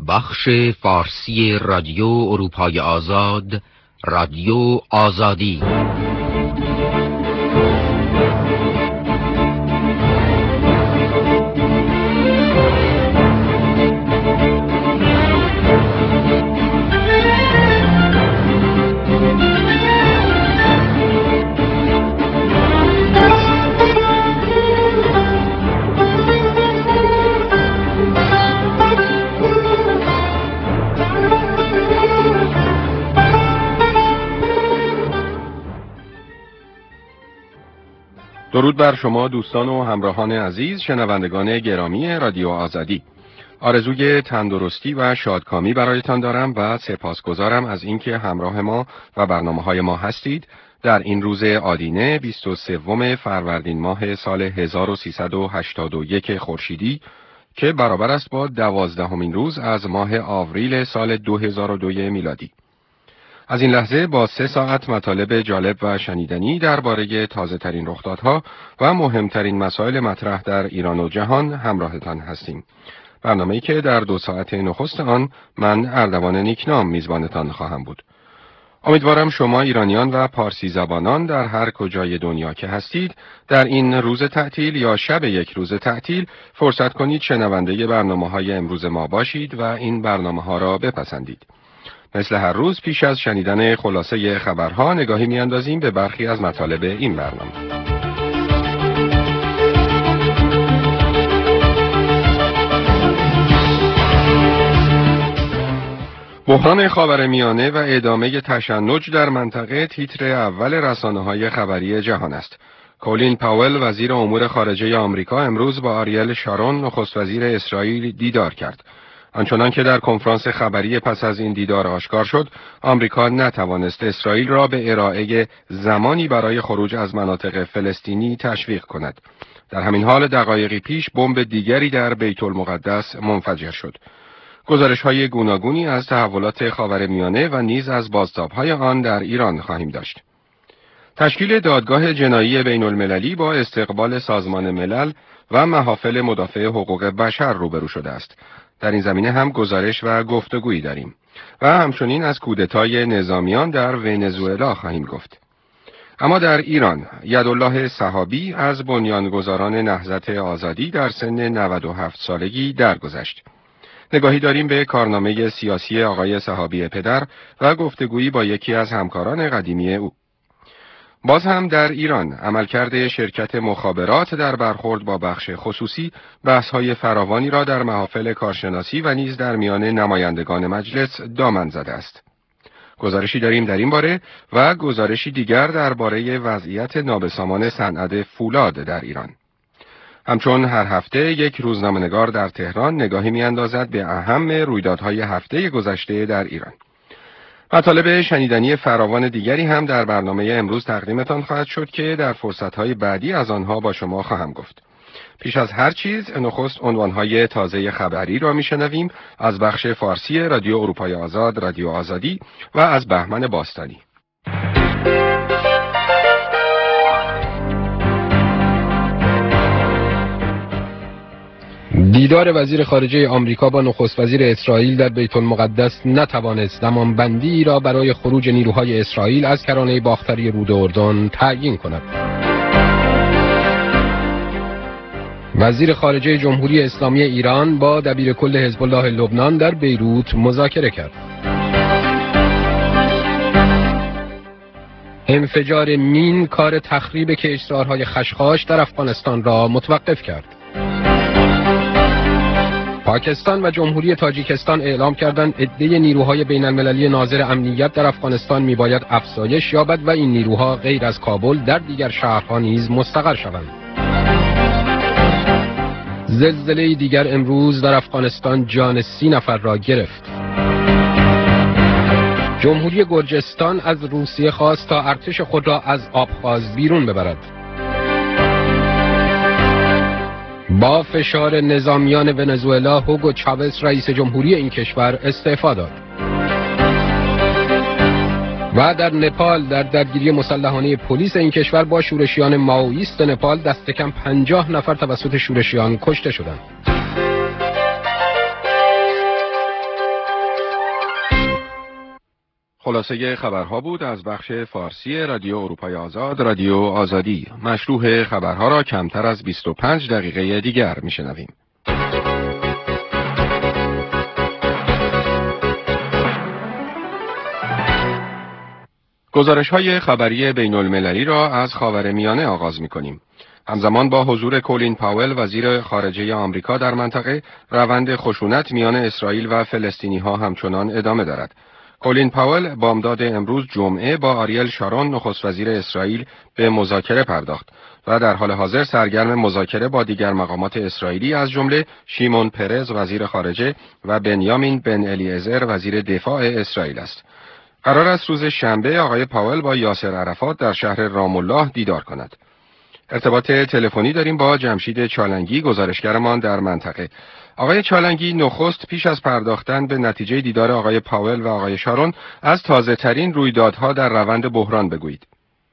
بخش فارسی رادیو اروپای آزاد، رادیو آزادی. درود بر شما دوستان و همراهان عزیز، شنوندگان گرامی رادیو آزادی. آرزوی تندرستی و شادکامی برایتان دارم و سپاسگزارم از اینکه همراه ما و برنامه‌های ما هستید در این روز آدینه 23 فروردین ماه سال 1381 خورشیدی که برابر است با 12مین روز از ماه آوریل سال 2002 میلادی. از این لحظه با 3 ساعت مطالب جالب و شنیدنی درباره تازه ترین رخدادها و مهمترین مسائل مطرح در ایران و جهان همراهتان هستیم. برنامه‌ای که در 2 ساعت نخست آن من اردوان نیکنام میزبانتان خواهم بود. امیدوارم شما ایرانیان و پارسی زبانان در هر کجای دنیا که هستید در این روز تعطیل یا شب یک روز تعطیل فرصت کنید شنونده برنامه‌های امروز ما باشید و این برنامه‌ها را بپسندید. مثل هر روز پیش از شنیدن خلاصه خبرها نگاهی میاندازیم به برخی از مطالب این برنامه. بحران خاورمیانه و ادامه تشنج در منطقه تیتر اول رسانه‌های خبری جهان است. کولین پاول وزیر امور خارجه آمریکا امروز با آریل شارون نخست وزیر اسرائیل دیدار کرد. آنچنان که در کنفرانس خبری پس از این دیدار آشکار شد، آمریکا نتوانست اسرائیل را به ارائه زمانی برای خروج از مناطق فلسطینی تشویق کند. در همین حال دقایقی پیش بمب دیگری در بیت المقدس منفجر شد. گزارش‌های گوناگونی از تحولات خاورمیانه و نیز از بازتاب‌های آن در ایران خواهیم داشت. تشکیل دادگاه جنایی بین‌المللی با استقبال سازمان ملل و محافل مدافع حقوق بشر روبرو شده است. در این زمینه هم گزارش و گفتگویی داریم و همچنین از کودتای نظامیان در ونزوئلا خواهیم گفت. اما در ایران یدالله صحابی از بنیانگذاران نهضت آزادی در سن 97 سالگی درگذشت. نگاهی داریم به کارنامه سیاسی آقای صحابی پدر و گفتگویی با یکی از همکاران قدیمی او. باز هم در ایران عملکرد شرکت مخابرات در برخورد با بخش خصوصی بحث‌های فراوانی را در محافل کارشناسی و نیز در میان نمایندگان مجلس دامن زده است. گزارشی داریم در این باره و گزارشی دیگر درباره وضعیت نابسامان صنعت فولاد در ایران. همچون هر هفته یک روزنامه‌نگار در تهران نگاهی می‌اندازد به اهم رویدادهای هفته گذشته در ایران. مطالب شنیدنی فراوان دیگری هم در برنامه امروز تقدیمتان خواهد شد که در فرصت‌های بعدی از آنها با شما خواهم گفت. پیش از هر چیز نخست عنوان‌های تازه خبری را می‌شنویم از بخش فارسی رادیو اروپای آزاد، رادیو آزادی و از بهمن باستانی. دیدار وزیر خارجه آمریکا با نخست وزیر اسرائیل در بیت المقدس نتوانست زمانبندی را برای خروج نیروهای اسرائیل از کرانه باختری رود اردن تعیین کند. وزیر خارجه جمهوری اسلامی ایران با دبیرکل حزب الله لبنان در بیروت مذاکره کرد. انفجار مین کار تخریب کشتزارهای خشخاش در افغانستان را متوقف کرد. پاکستان و جمهوری تاجیکستان اعلام کردند عده نیروهای بین‌المللی ناظر امنیت در افغانستان میباید افزایش یابد و این نیروها غیر از کابل در دیگر شهرها نیز مستقر شوند. زلزله دیگر امروز در افغانستان جان 30 نفر را گرفت. جمهوری گرجستان از روسیه خواست تا ارتش خود را از آبخاز بیرون ببرد. با فشار نظامیان ونزوئلا، هوگو چاوز رئیس جمهوری این کشور استعفا داد. و در نپال در درگیری مسلحانه پلیس این کشور با شورشیان مائویست نپال دست کم 50 نفر توسط شورشیان کشته شدند. خلاصه خبرها بود از بخش فارسی رادیو اروپای آزاد، رادیو آزادی. مشروح خبرها را کمتر از 25 دقیقه دیگر میشنویم. گزارش‌های خبری بین‌المللی را از خاورمیانه آغاز می‌کنیم. همزمان با حضور کولین پاول وزیر خارجه آمریکا در منطقه، روند خشونت میان اسرائیل و فلسطینی‌ها همچنان ادامه دارد. کولین پاول بامداد امروز جمعه با آریل شارون نخست وزیر اسرائیل به مذاکره پرداخت و در حال حاضر سرگرم مذاکره با دیگر مقامات اسرائیلی از جمله شیمون پرز وزیر خارجه و بنیامین بن الیعزر وزیر دفاع اسرائیل است. قرار است روز شنبه آقای پاول با یاسر عرفات در شهر رام الله دیدار کند. ارتباط تلفنی داریم با جمشید چالنگی، گزارشگرمان در منطقه. آقای چالنگی، نخست پیش از پرداختن به نتیجه دیدار آقای پاول و آقای شارون از تازه ترین رویدادها در روند بحران بگویید.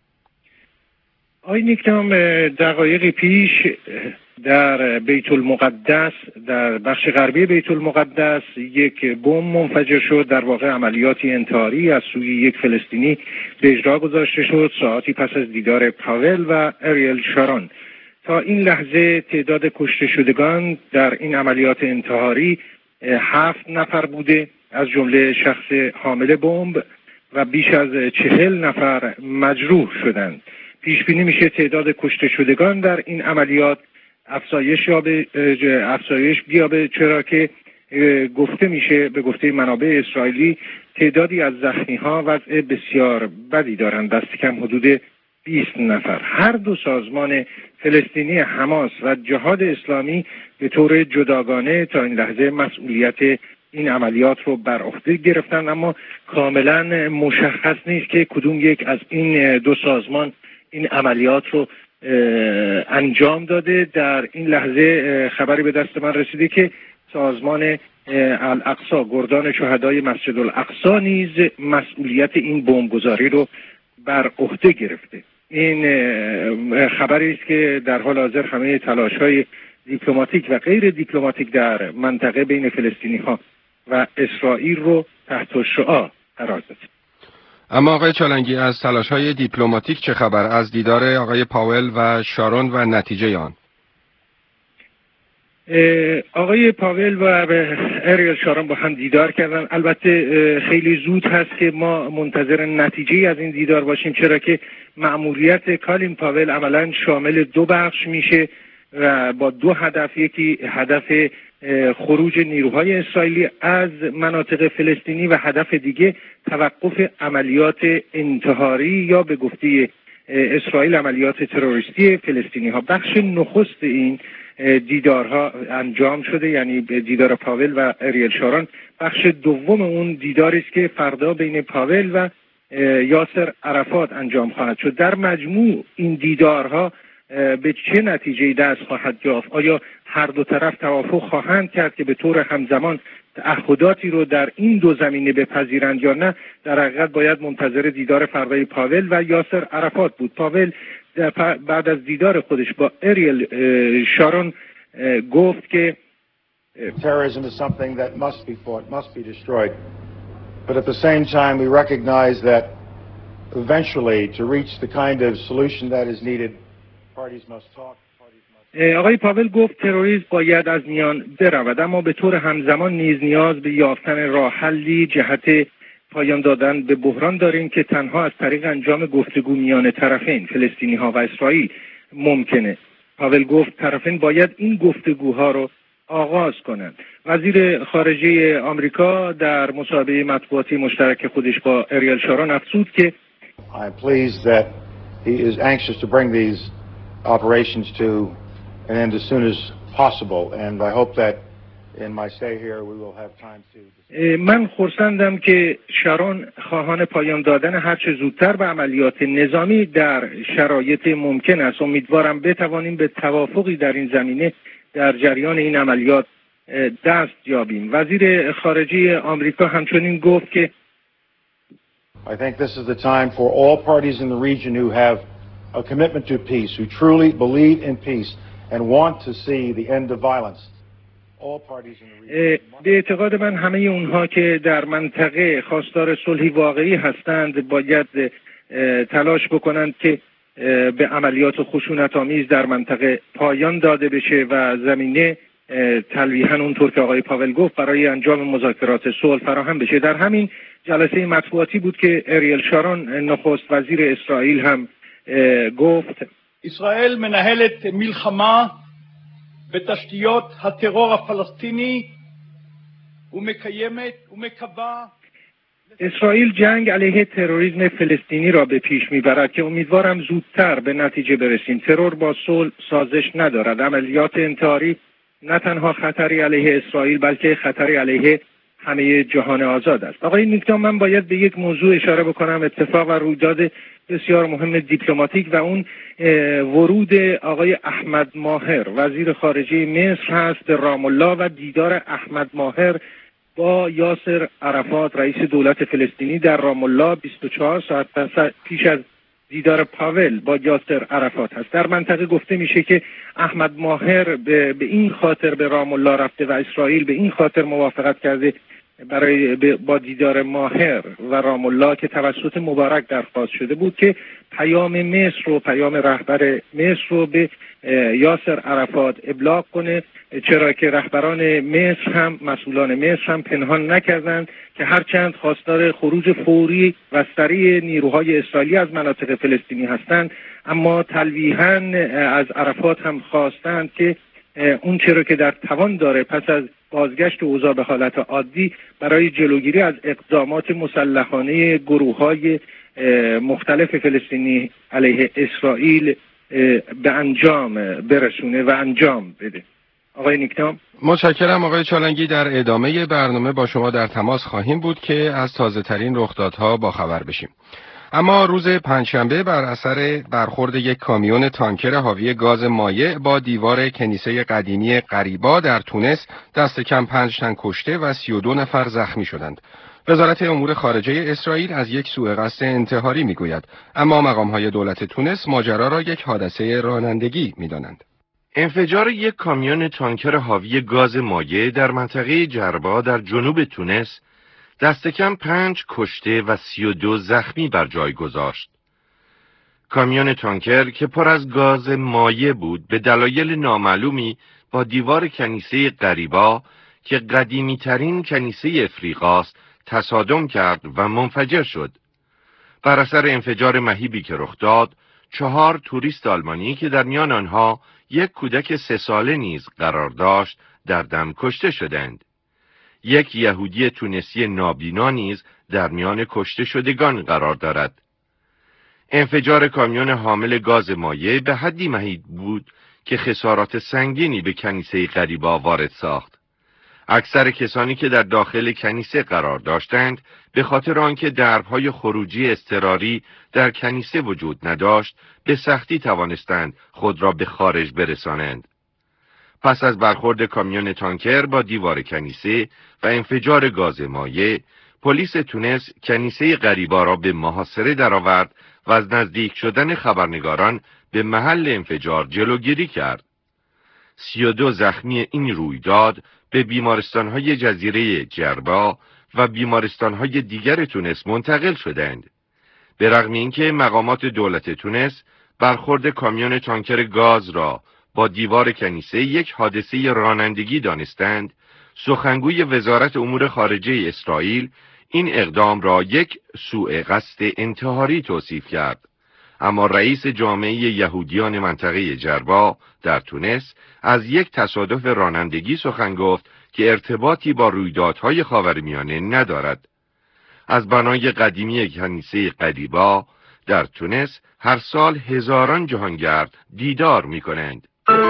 آقای نیک‌نام، دقایقی پیش در بیت المقدس، در بخش غربی بیت المقدس، یک بمب منفجر شد. در واقع عملیاتی انتحاری از سوی یک فلسطینی به اجرا گذاشته شد ساعتی پس از دیدار پاول و اریل شارون. تا این لحظه تعداد کشته شدگان در این عملیات انتحاری 7 نفر بوده، از جمله شخص حامل بمب، و بیش از 40 نفر مجروح شدند. پیش بینی میشه تعداد کشته شدگان در این عملیات افزایش بیابه، چرا که گفته میشه، به گفته منابع اسرائیلی، تعدادی از زخمی ها وضع بسیار بدی دارند، دست کم حدود 20 نفر. هر دو سازمان فلسطینی حماس و جهاد اسلامی به طور جداگانه تا این لحظه مسئولیت این عملیات رو بر عهده گرفتن، اما کاملا مشخص نیست که کدوم یک از این دو سازمان این عملیات رو انجام داده. در این لحظه خبری به دست من رسیده که سازمان الاقصی، گردان شهدای مسجد الاقصی، نیز مسئولیت این بمبگذاری رو بر عهده گرفته. این خبری است که در حال حاضر همه تلاش‌های دیپلماتیک و غیر دیپلماتیک در منطقه بین فلسطینی‌ها و اسرائیل رو تحت شعاع قرار داده. اما آقای چالنگی، از تلاش‌های دیپلماتیک چه خبر؟ از دیدار آقای پاول و شارون و نتیجه آن؟ آقای پاول و اریل شارون با هم دیدار کردن. البته خیلی زود هست که ما منتظر نتیجه از این دیدار باشیم، چرا که مأموریت کولین پاول عملاً شامل 2 بخش میشه و با 2 هدف. یکی هدف خروج نیروهای اسرائیلی از مناطق فلسطینی و هدف دیگه توقف عملیات انتحاری یا به گفته اسرائیل عملیات تروریستی فلسطینی ها. بخش نخست این دیدارها انجام شده، یعنی دیدار پاول و اریل شارون. بخش دوم اون دیداری است که فردا بین پاول و یاسر عرفات انجام خواهد شد. در مجموع این دیدارها به چه نتیجه‌ای دست خواهد یافت؟ آیا هر دو طرف توافق خواهند کرد که به طور همزمان تعهداتی رو در این دو زمینه بپذیرند یا نه؟ در حقیقت باید منتظر دیدار فردای پاول و یاسر عرفات بود. پاول بعد از دیدار خودش با اریل شارون گفت که terrorism is something that must be fought, must be destroyed. But at the same time we recognize that eventually to reach the kind of solution that is needed, parties must talk. آقای پاول گفت تروریسم باید از میان برود، اما به طور همزمان نیز نیاز به یافتن راه حلی جهت پایان دادن به بحران داریم که تنها از طریق انجام گفتگو میان طرفین فلسطینی ها و اسرائیل ممکنه. پاول گفت طرفین باید این گفتگوها رو آغاز کنند. وزیر خارجه آمریکا در مصاحبه مطبوعاتی مشترک خودش با اریل شارون افزود که I'm pleased that he is anxious to bring these operations to an end as soon as possible, and I hope that in my stay here we will have time to. من خرسندم که شارون خواهان پایان دادن هر چه زودتر به عملیات نظامی در شرایط ممکن است. امیدوارم بتوانیم به توافقی در این زمینه در جریان این عملیات دست یابیم. وزیر خارجه آمریکا همچنین گفت که I think this is the time for all parties in the region who have a commitment to peace, who truly believe in peace and want to see the end of violence. به اعتقاد من همه اونها که در منطقه خواستار صلحی واقعی هستند باید تلاش بکنند که به عملیات خشونت‌آمیز در منطقه پایان داده بشه و زمینه تلویحاً اونطور که آقای پاول گفت برای انجام مذاکرات صلح فراهم بشه. در همین جلسه مطبوعاتی بود که اریل شارون نخست وزیر اسرائیل هم گفت اسرائیل منهلت ملחמה בתשתיות הטרור הפלסטיני ומקיימת ומקווה اسرائیل جنگ علیه تروریسم فلسطینی را به پیش میبرد که امیدوارم زودتر به نتیجه برسیم. ترور با صلح سازش ندارد. عملیات انتحاری نه تنها خطری علیه اسرائیل بلکه خطری علیه همه جهان آزاد است. آقای نیکتام، من باید به یک موضوع اشاره بکنم، اتفاق و رویداد بسیار مهم دیپلماتیک و اون ورود آقای احمد ماهر وزیر خارجه مصر هست به رام الله و دیدار احمد ماهر با یاسر عرفات رئیس دولت فلسطینی در رام الله 24 ساعت پیش از دیدار پاول با یاسر عرفات هست. در منطقه گفته میشه که احمد ماهر به این خاطر به رام الله رفته و اسرائیل به این خاطر موافقت کرده برای با دیدار ماهر و رام الله که توسط مبارک درخواست شده بود که پیام مصر و پیام رهبر مصر رو به یاسر عرفات ابلاغ کنه، چرا که رهبران مصر هم مسئولان مصر هم پنهان نکردند که هرچند خواستار خروج فوری و سریع نیروهای اسرائیلی از مناطق فلسطینی هستند، اما تلویحاً از عرفات هم خواستند که اون چرا که در توان داره پس از بازگشت اوضاع به حالت عادی برای جلوگیری از اقدامات مسلحانه گروه‌های مختلف فلسطینی علیه اسرائیل به انجام برسونه و انجام بده. آقای نیکتام. متشکرم آقای چالنگی. در ادامه برنامه با شما در تماس خواهیم بود که از تازه ترین رخدادها با خبر بشیم. اما روز پنجشنبه بر اثر برخورد یک کامیون تانکر حاوی گاز مایع با دیوار کنیسه قدیمی قریبا در تونس دست کم 5 تن کشته و 32 نفر زخمی شدند. وزارت امور خارجه اسرائیل از یک سوء قصد انتحاری میگوید، اما مقام‌های دولت تونس ماجرا را یک حادثه رانندگی می‌دانند. انفجار یک کامیون تانکر حاوی گاز مایع در منطقه جربا در جنوب تونس دست کم 5 کشته و 32 زخمی بر جای گذاشت. کامیون تانکر که پر از گاز مایع بود به دلایل نامعلومی با دیوار کنیسه قریبا که قدیمی ترین کنیسه افریقاست تصادم کرد و منفجر شد. بر اثر انفجار مهیبی که رخ داد، 4 توریست آلمانی که در میان آنها یک کودک 3 ساله نیز قرار داشت در دم کشته شدند. یک یهودی تونسی نابینا نیز در میان کشته شدگان قرار دارد. انفجار کامیون حامل گاز مایع به حدی مهیب بود که خسارات سنگینی به کنیسه قریبا وارد ساخت. اکثر کسانی که در داخل کنیسه قرار داشتند به خاطر آنکه درب‌های خروجی اضطراری در کنیسه وجود نداشت، به سختی توانستند خود را به خارج برسانند. پس از برخورد کامیون تانکر با دیوار کنیسه و انفجار گاز مایع، پلیس تونس کنیسه قریبا را به محاصره درآورد و از نزدیک شدن خبرنگاران به محل انفجار جلوگیری کرد. 32 زخمی این رویداد به بیمارستان‌های جزیره جربا و بیمارستان‌های دیگر تونس منتقل شدند. به رغم اینکه مقامات دولت تونس برخورد کامیون تانکر گاز را با دیوار کنیسه یک حادثه رانندگی دانستند، سخنگوی وزارت امور خارجه اسرائیل این اقدام را یک سوء قصد انتحاری توصیف کرد. اما رئیس جامعه یهودیان منطقه جربا در تونس از یک تصادف رانندگی سخن گفت که ارتباطی با رویدادهای خاورمیانه ندارد. از بنای قدیمی کنیسه قریبا در تونس هر سال هزاران جهانگرد دیدار می کنند.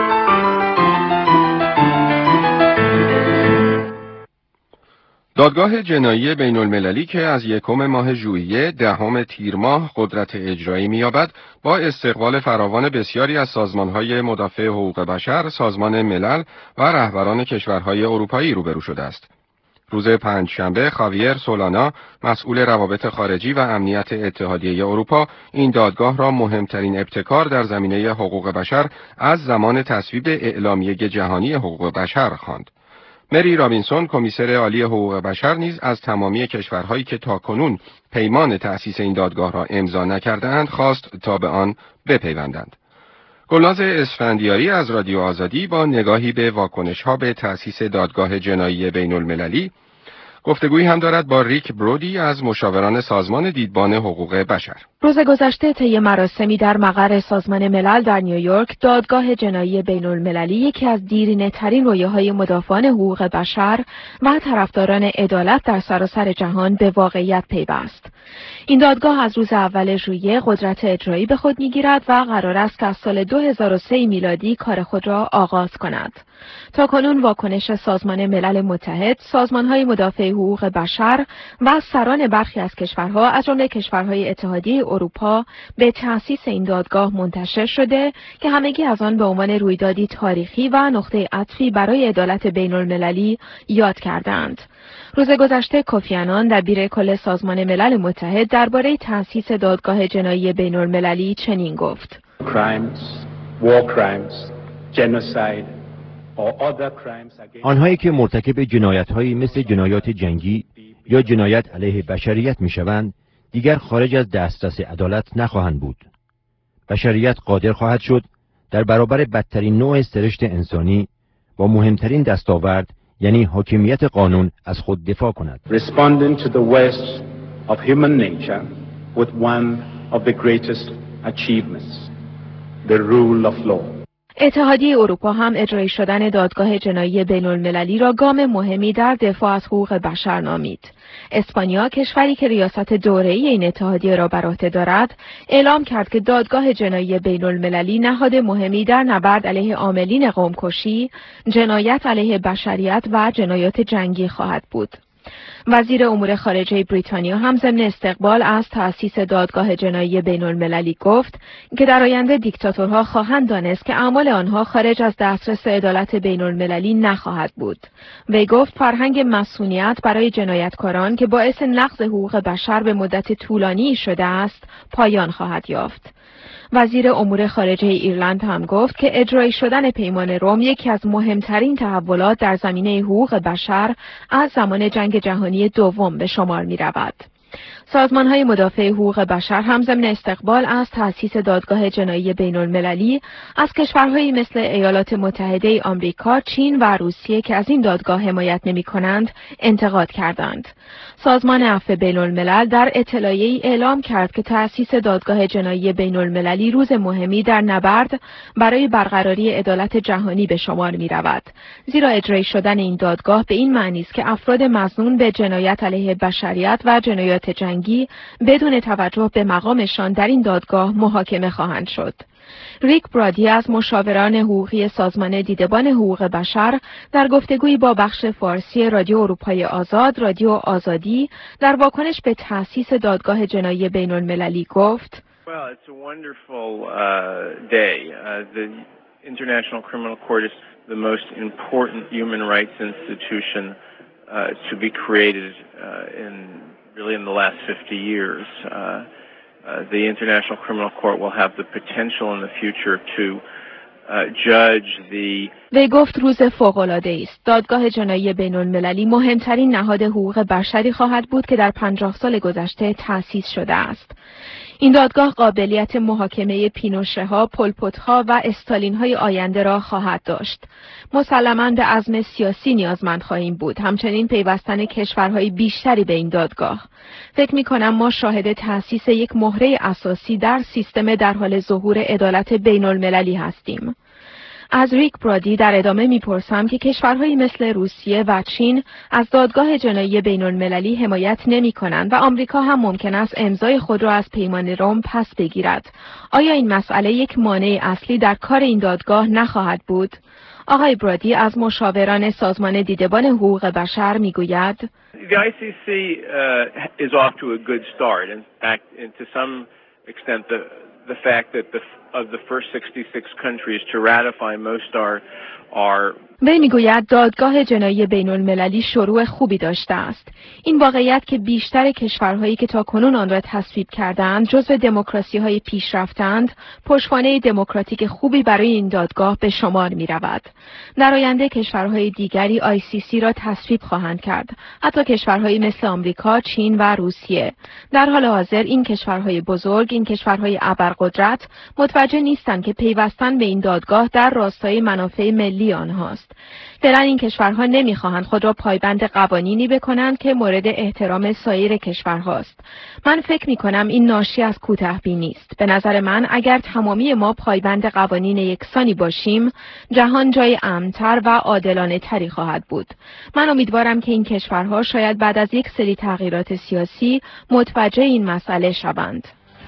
دادگاه جنایی بین المللی که از 1 ماه ژوئیه 10 تیر ماه قدرت اجرایی می‌یابد، با استقبال فراوان بسیاری از سازمان‌های مدافع حقوق بشر، سازمان ملل و رهبران کشورهای اروپایی روبرو شده است. روز پنجشنبه خاویر سولانا، مسئول روابط خارجی و امنیت اتحادیه اروپا، این دادگاه را مهمترین ابتکار در زمینه حقوق بشر از زمان تصویب اعلامیه جهانی حقوق بشر خواند. مری رابینسون کمیسر عالی حقوق بشر نیز از تمامی کشورهایی که تاکنون پیمان تأسیس این دادگاه را امضا نکرده‌اند خواست تا به آن بپیوندند. گلناز اسفندیاری از رادیو آزادی با نگاهی به واکنش‌ها به تأسیس دادگاه جنایی بین‌المللی گفتگویی هم دارد با ریک برودی از مشاوران سازمان دیدبان حقوق بشر. روز گذشته طی مراسمی در مقر سازمان ملل در نیویورک، دادگاه جنایی بین‌المللی یکی از دیرینه‌ترین رویاهای مدافعان حقوق بشر و طرفداران عدالت در سراسر جهان به واقعیت پیوست. این دادگاه از روز اول ژوئیه قدرت اجرایی به خود می‌گیرد و قرار است که از سال 2003 میلادی کار خود را آغاز کند. تاکنون واکنش سازمان ملل متحد، سازمان‌های مدافع حقوق بشر و سران برخی از کشورها از جمله کشورهای اتحادیه اروپا به تأسیس این دادگاه منتشر شده که همگی از آن به عنوان رویدادی تاریخی و نقطه عطفی برای عدالت بین‌المللی یاد کردند. روز گذشته کوفی آنان دبیر کل سازمان ملل متحد درباره تأسیس دادگاه جنایی بین‌المللی چنین گفت: آنهایی که مرتکب جنایت‌هایی مثل جنایات جنگی یا جنایت علیه بشریت می‌شوند دیگر خارج از دسترس عدالت نخواهند بود. بشریت قادر خواهد شد در برابر بدترین نوع سرشت انسانی با مهمترین دستاورد یعنی حاکمیت قانون از خود دفاع کند. Responding to the worst of human nature with one of the greatest achievements, the rule of law. اتحادیه اروپا هم اجرایی شدن دادگاه جنایی بین‌المللی را گام مهمی در دفاع از حقوق بشر نامید. اسپانیا، کشوری که ریاست دوره‌ای این اتحادیه را بر عهده دارد، اعلام کرد که دادگاه جنایی بین‌المللی نهاد مهمی در نبرد علیه عاملین قوم‌کشی، جنایت علیه بشریت و جنایات جنگی خواهد بود. وزیر امور خارجه بریتانیا هم ضمن استقبال از تأسیس دادگاه جنایی بین‌المللی گفت که در آینده دیکتاتورها خواهند دانست که اعمال آنها خارج از دسترس عدالت بین‌المللی نخواهد بود. وی گفت فرهنگ مسئولیت برای جنایتکاران که باعث نقض حقوق بشر به مدت طولانی شده است پایان خواهد یافت. وزیر امور خارجه ایرلند هم گفت که اجرایی شدن پیمان روم یکی از مهمترین تحولات در زمینه حقوق بشر از زمان جنگ جهانی دوم به شمار می رود. سازمان‌های مدافع حقوق بشر هم ضمن استقبال از تأسیس دادگاه جنایی بین‌المللی از کشورهایی مثل ایالات متحده آمریکا، چین و روسیه که از این دادگاه حمایت نمی‌کنند انتقاد کردند. سازمان عفو بین‌الملل در اطلاعیه‌ای اعلام کرد که تأسیس دادگاه جنایی بین‌المللی روز مهمی در نبرد برای برقراری عدالت جهانی به شمار می‌رود، زیرا اجرایی شدن این دادگاه به این معنی است که افراد مظنون به جنایت علیه بشریت و جنایات جنگی بدون توجه به مقامشان در این دادگاه محاکمه خواهند شد. ریک برادی از مشاوران حقوقی سازمان دیدبان حقوق بشر در گفتگویی با بخش فارسی رادیو اروپای آزاد، رادیو آزادی، در واکنش به تأسیس دادگاه جنایی بین‌المللی گفت: Well, it's a wonderful day. The International Criminal Court is the most important human rights institution to be created in the last 50 years. The International Criminal Court will have the potential in the future to judge the وی گفت روز فوق‌العاده‌ای است. دادگاه جنایی بین‌المللی مهمترین نهاد حقوق بشری خواهد بود که در 50 سال گذشته تأسیس شده است. این دادگاه قابلیت محاکمه پینوشه‌ها، پل‌پوت‌ها و استالین‌های آینده را خواهد داشت. مسلماً به عزم سیاسی نیازمند خواهیم بود، همچنین پیوستن کشورهای بیشتری به این دادگاه. فکر می‌کنم ما شاهد تأسیس یک مهره اساسی در سیستم در حال ظهور عدالت بین‌المللی هستیم. از ریک برادی در ادامه میپرسم که کشورهایی مثل روسیه و چین از دادگاه جنایی بین‌المللی حمایت نمی‌کنند و آمریکا هم ممکن است امضای خود را از پیمان روم پس بگیرد. آیا این مسئله یک مانع اصلی در کار این دادگاه نخواهد بود؟ آقای برادی از مشاوران سازمان دیدبان حقوق بشر میگوید: The ICC is off to a good start. In fact, to some extent, the fact that of the first 66 countries to ratify. Most are وی میگوید دادگاه جنایی بین المللی شروع خوبی داشته است. این واقعیت که بیشتر کشورهایی که تاکنون آن را تصویب کردند جزو دموکراسی‌های پیشرفته‌اند، پشتوانه دموکراتیک خوبی برای این دادگاه به شمار می‌رود. در آینده کشورهای دیگری ICC را تصویب خواهند کرد، حتی کشورهایی مثل آمریکا، چین و روسیه. در حال حاضر این کشورهای بزرگ، این کشورهای ابرقدرت متوجه نیستند که پیوستن به این دادگاه در راستای منافع ملی آنهاست. فعلا این کشورها نمیخواهند خود را پایبند قوانینی بکنند که مورد احترام سایر کشورهاست. من فکر میکنم این ناشی از کوتاه‌بینی است. به نظر من اگر تمامی ما پایبند قوانین یکسانی باشیم، جهان جای امن‌تر و عادلانه تری خواهد بود. من امیدوارم که این کشورها شاید بعد از یک سری تغییرات سیاسی متوجه این مسئله شوند.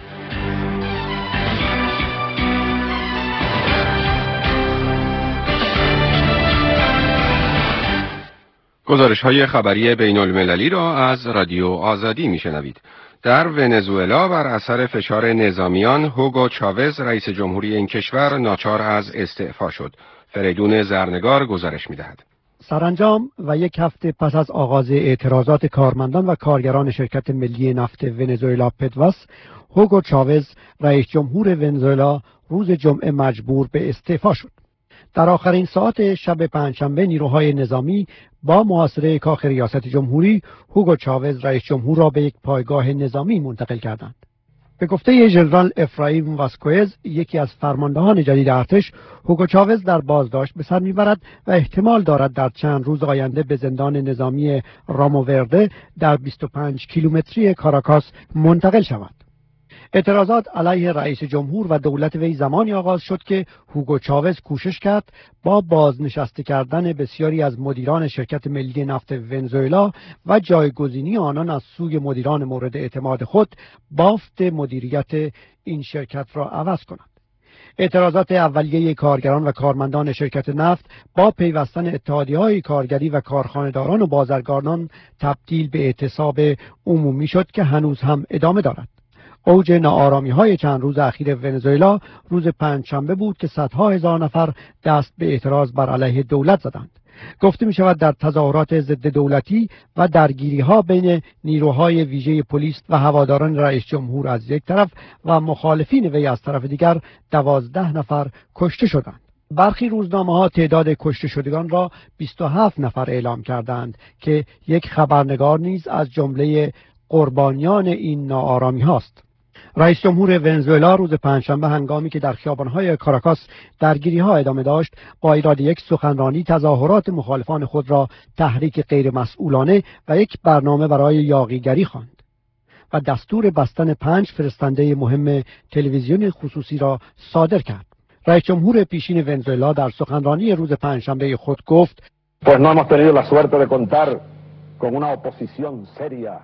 گزارش‌های خبری بین المللی را از رادیو آزادی میشنوید. در ونزوئلا بر اثر فشار نظامیان، هوگو چاوز رئیس جمهوری این کشور ناچار از استعفا شد. فریدون زرنگار گزارش می‌دهد. سرانجام و یک هفته پس از آغاز اعتراضات کارمندان و کارگران شرکت ملی نفت ونزوئلا پدواس، هوگو چاوز رئیس جمهور ونزوئلا روز جمعه مجبور به استعفا شد. در آخرین ساعت شب پنجشنبه نیروهای نظامی با محاصره کاخ ریاست جمهوری هوگو چاوز رئیس جمهور را به یک پایگاه نظامی منتقل کردند. به گفته ژنرال افرایم واسکوئز، یکی از فرماندهان جدید ارتش، هوگو چاوز در بازداشت به سر میبرد و احتمال دارد در چند روز آینده به زندان نظامی راموورده در 25 کیلومتری کاراکاس منتقل شود. اعتراضات علیه رئیس جمهور و دولت وی زمانی آغاز شد که هوگو چاوز کوشش کرد با بازنشسته کردن بسیاری از مدیران شرکت ملی نفت ونزوئلا و جایگزینی آنان از سوی مدیران مورد اعتماد خود بافت مدیریت این شرکت را عوض کند. اعتراضات اولیه کارگران و کارمندان شرکت نفت با پیوستن اتحادیه‌های کارگری و کارخانه‌داران و بازرگانان تبدیل به اعتصاب عمومی شد که هنوز هم ادامه دارد. اوج ناآرامی‌های چند روز اخیر ونزوئلا روز پنجشنبه بود که صدها هزار نفر دست به اعتراض بر علیه دولت زدند. گفته می‌شود در تظاهرات ضد دولتی و درگیری‌ها بین نیروهای ویژه پلیس و هواداران رئیس جمهور از یک طرف و مخالفین وی از طرف دیگر 12 نفر کشته شدند. برخی روزنامه‌ها تعداد کشته شدگان را 27 نفر اعلام کردند که یک خبرنگار نیز از جمله قربانیان این ناآرامی هاست. رئیس جمهور ونزوئلا روز پنجشنبه هنگامی که در خیابان‌های کاراکاس درگیری‌ها ادامه داشت، با ایراد یک سخنرانی تظاهرات مخالفان خود را تحریک غیرمسئولانه و یک برنامه برای یاغیگری خواند و دستور بستن 5 فرستنده مهم تلویزیون خصوصی را صادر کرد. رئیس جمهور پیشین ونزوئلا در سخنرانی روز پنجشنبه خود گفت: Pues no hemos tenido la suerte de contar con una oposición seria.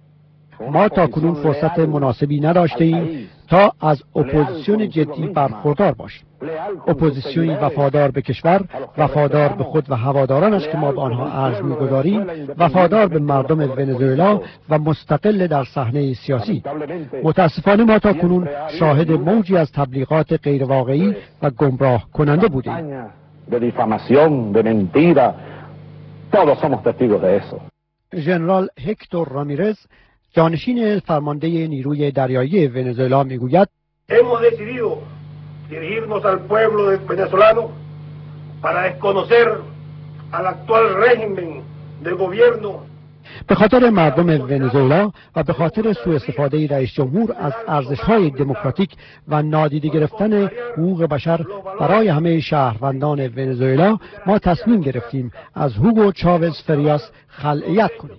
ما تاکنون فرصت مناسبی نداشتیم تا از اپوزیسیون جدی برخوردار باشیم. اپوزیسیونی وفادار به کشور، وفادار به خود و هوادارانش که ما به آنها ارج می‌گذاریم، وفادار به مردم ونزوئلا و مستقل در صحنه سیاسی. متاسفانه ما تاکنون شاهد موجی از تبلیغات غیرواقعی و گمراه کننده بودیم. ژنرال هکتور رامیرز، جانشین فرمانده نیروی دریایی ونزوئلا، میگوید: Hemos decidido dirigirnos al pueblo venezolano para desconocer al actual régimen de gobierno. به خاطر مردم ونزوئلا و به خاطر سوء استفاده رئیس جمهور از ارزش‌های دموکراتیک و نادیده گرفتن حقوق بشر برای همه شهروندان ونزوئلا، ما تصمیم گرفتیم از هوگو چاوز فریاس خلعیت کنیم.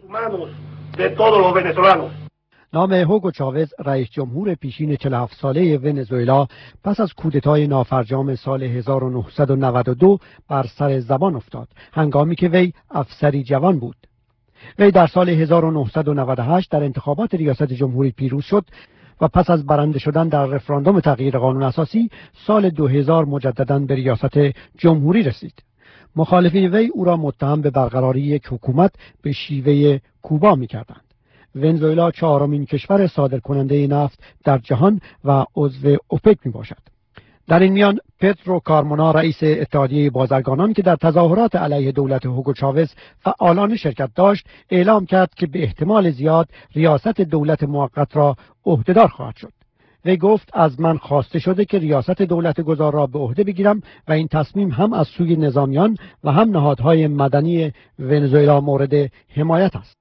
نام هوگو چاوز، رئیس جمهور پیشین 47 ساله ونزوئلا، پس از کودتای نافرجام سال 1992 بر سر زبان افتاد، هنگامی که وی افسری جوان بود. وی در سال 1998 در انتخابات ریاست جمهوری پیروز شد و پس از برنده شدن در رفراندوم تغییر قانون اساسی سال 2000 مجدداً به ریاست جمهوری رسید. مخالفین وی او را متهم به برقراری یک حکومت به شیوه کوبا می‌کردند. ونزوئلا 4مین کشور صادرکننده نفت در جهان و عضو اوپک میباشد. در این میان پترو کارمونا رئیس اتحادیه بازرگانان که در تظاهرات علیه دولت هوگو چاوز فعالان شرکت داشت، اعلام کرد که به احتمال زیاد ریاست دولت موقت را عهدهدار خواهد شد. وی گفت از من خواسته شده که ریاست دولت گذار را به عهده بگیرم و این تصمیم هم از سوی نظامیان و هم نهادهای مدنی ونزوئلا مورد حمایت است.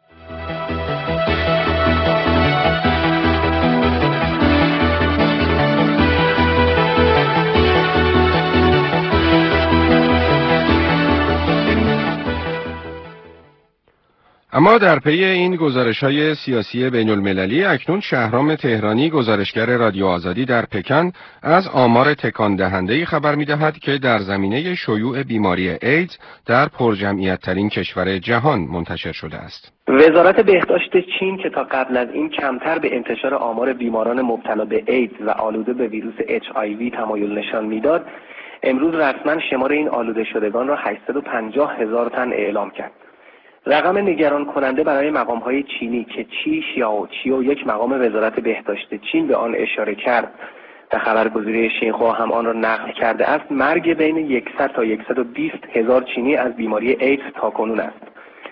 اما در پی این گزارش‌های سیاسی بین‌المللی اکنون شهرام تهرانی گزارشگر رادیو آزادی در پکن از آمار تکان دهنده‌ای خبر می‌دهد که در زمینه شیوع بیماری ایدز در پرجمعیت‌ترین کشور جهان منتشر شده است. وزارت بهداشت چین که تا قبل از این کمتر به انتشار آمار بیماران مبتلا به ایدز و آلوده به ویروس HIV تمایل نشان می‌داد، امروز رسما شمار این آلوده شدگان را 850,000 تن اعلام کرد. رقم نگران کننده برای مقام‌های چینی که چی شیاو یک مقام وزارت بهداشت چین به آن اشاره کرد و خبرگزاری شینخوا هم آن را نقل کرده است، مرگ بین 100 تا 120 هزار چینی از بیماری ایدز تاکنون است.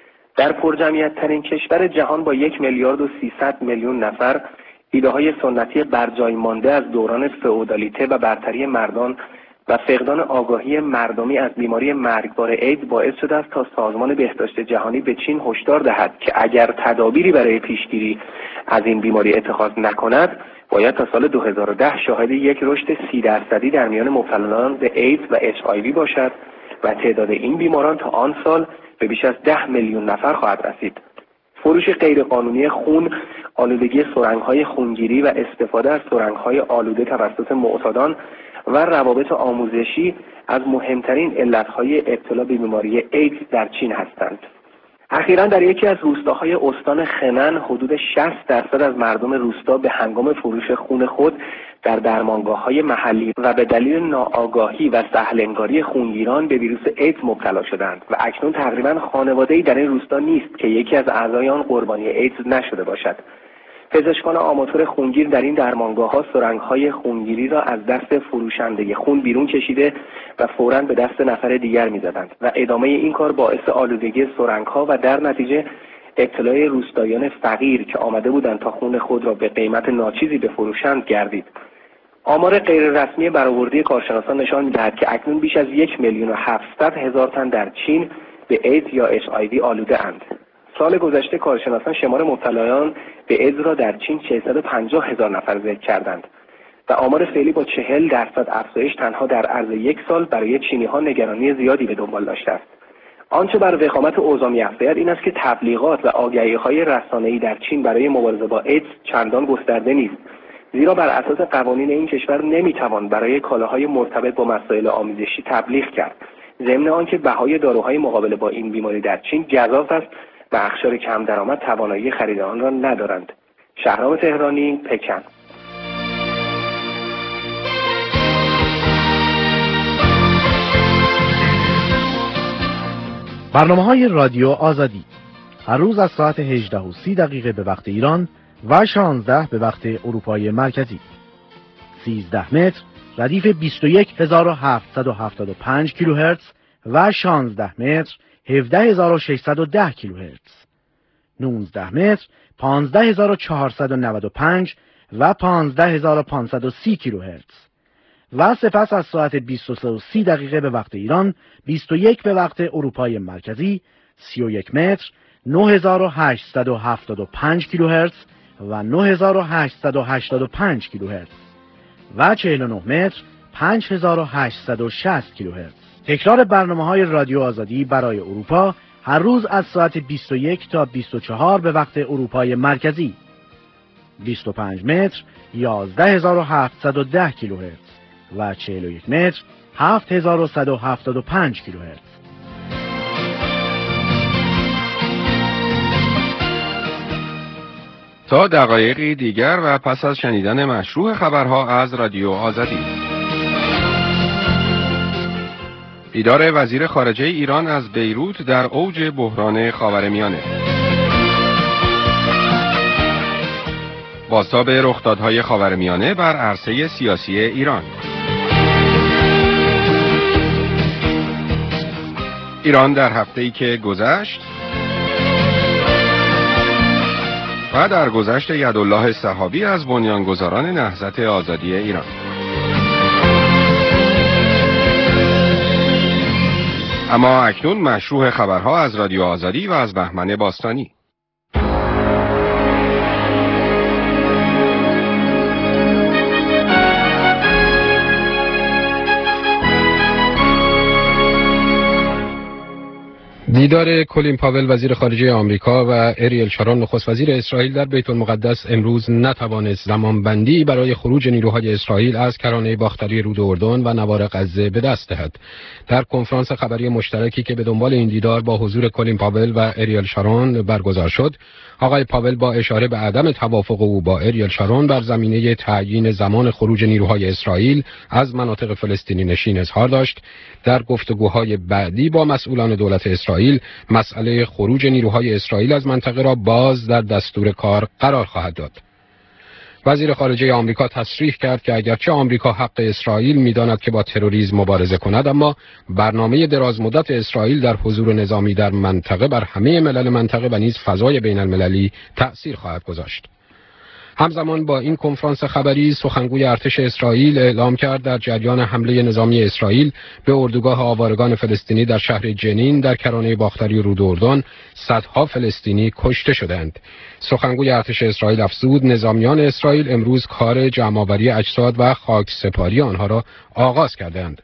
در پرجمعیت ترین کشور جهان با 1,300,000,000 نفر، ایده‌های سنتی برجای مانده از دوران فئودالیته و برتری مردان و فقدان آگاهی مردمی از بیماری مرگبار ایدز باعث شده است تا سازمان بهداشت جهانی به چین هشدار دهد که اگر تدابیری برای پیشگیری از این بیماری اتخاذ نکند، باید تا سال 2010 شاهد یک رشد 30% در میان مبتلایان به ایدز و HIV باشد و تعداد این بیماران تا آن سال به بیش از 10 میلیون نفر خواهد رسید. فروش غیرقانونی خون، آلودگی سرنگ‌های خونگیری و استفاده از سرنگ‌های آلوده توسط معتادان و روابط آموزشی از مهمترین علتهای ابتلا به بیماری ایدز در چین هستند. اخیراً در یکی از روستاهای استان خنن حدود 60% از مردم روستا به هنگام فروش خون خود در درمانگاه‌های محلی و به دلیل ناآگاهی و سهل‌انگاری خونگیران به ویروس ایدز مبتلا شدند و اکنون تقریباً خانواده‌ای در این روستا نیست که یکی از اعضای آن قربانی ایدز نشده باشد. پزشکان آماتور خونگیر در این درمانگاه‌ها سرنگ‌های خونگیری را از دست فروشنده خون بیرون کشیده و فوراً به دست نفر دیگر می‌زدند و ادامه این کار باعث آلودگی سرنگ‌ها و در نتیجه ابتلای روستاییان فقیر که آمده بودند تا خون خود را به قیمت ناچیزی بفروشند گردید. آمار غیررسمی برآورده کارشناسان نشان می‌دهد که اکنون بیش از 1,700,000 تن در چین به ایدز یا HIV آلوده اند. سال گذشته کارشناسان شمار مبتلایان به ایدز را در چین 650,000 نفر ذکر کردند و آمار فعلی با 40% افزایش تنها در عرض یک سال برای چینی‌ها نگرانی زیادی به دنبال داشته است. آنچه بر وخامت اوضاع می‌افزاید این است که تبلیغات و آگهی‌های رسانه‌ای در چین برای مبارزه با ایدز چندان گسترده نیست، زیرا بر اساس قوانین این کشور نمی‌توان برای کالاهای مرتبط با مسائل آموزشی تبلیغ کرد، ضمن آنکه بهای داروهای مقابله با این بیماری در چین جزاف است و اقشار کم درآمد توانایی خرید آن را ندارند. شهرام تهرانی، پکن. برنامه‌های رادیو آزادی هر روز از ساعت 18:30 به وقت ایران و 16 به وقت اروپای مرکزی. 13 متر ردیف 21775 کیلوهرتز و 16 متر 17610 کیلوهرتز. 19 متر 15495 و 15530 کیلوهرتز. و سپس از ساعت 23:30 به وقت ایران، 21 به وقت اروپای مرکزی، 31 متر 9875 کیلوهرتز و 9885 کیلوهرتز و 49 متر 5860 کیلوهرتز. تکرار برنامه‌های رادیو آزادی برای اروپا هر روز از ساعت 21 تا 24 به وقت اروپای مرکزی. 25 متر 11710 کیلوهرتز و 41 متر 7175 کیلوهرتز. تا دقایقی دیگر و پس از شنیدن مشروع خبرها از رادیو آزادی. دیدار وزیر خارجه ایران از بیروت در اوج بحران خاورمیانه. بازتاب رخدادهای خاورمیانه بر عرصه سیاسی ایران. ایران در هفته‌ای که گذشت و در گذشت یدالله سحابی از بنیانگذاران نهضت آزادی ایران. اما اکنون مشروع خبرها از رادیو آزادی و از بهمن باستانی. دیدار کلین پاول وزیر خارجه آمریکا و اریل شارون نخست وزیر اسرائیل در بیت المقدس امروز نتوانست زمانبندی برای خروج نیروهای اسرائیل از کرانه باختری رود اردن و نوار غزه به دست دهد. در کنفرانس خبری مشترکی که به دنبال این دیدار با حضور کلین پاول و اریل شارون برگزار شد، آقای پاول با اشاره به عدم توافق او با اریل شارون بر زمینه تعیین زمان خروج نیروهای اسرائیل از مناطق فلسطینی نشین اظهار داشت در گفتگوهای بعدی با مسئولان دولت اسرائیل مسئله خروج نیروهای اسرائیل از منطقه را باز در دستور کار قرار خواهد داد. وزیر خارجه آمریکا تصریح کرد که اگرچه آمریکا حق اسرائیل می‌داند که با تروریسم مبارزه کند، اما برنامه درازمدت اسرائیل در حضور نظامی در منطقه بر همه ملل منطقه و نیز فضای بین‌المللی تأثیر خواهد گذاشت. همزمان با این کنفرانس خبری سخنگوی ارتش اسرائیل اعلام کرد در جریان حمله نظامی اسرائیل به اردوگاه آوارگان فلسطینی در شهر جنین در کرانه باختری رود اردن صدها فلسطینی کشته شدند. سخنگوی ارتش اسرائیل افزود نظامیان اسرائیل امروز کار جمع‌آوری اجساد و خاکسپاری آنها را آغاز کردند.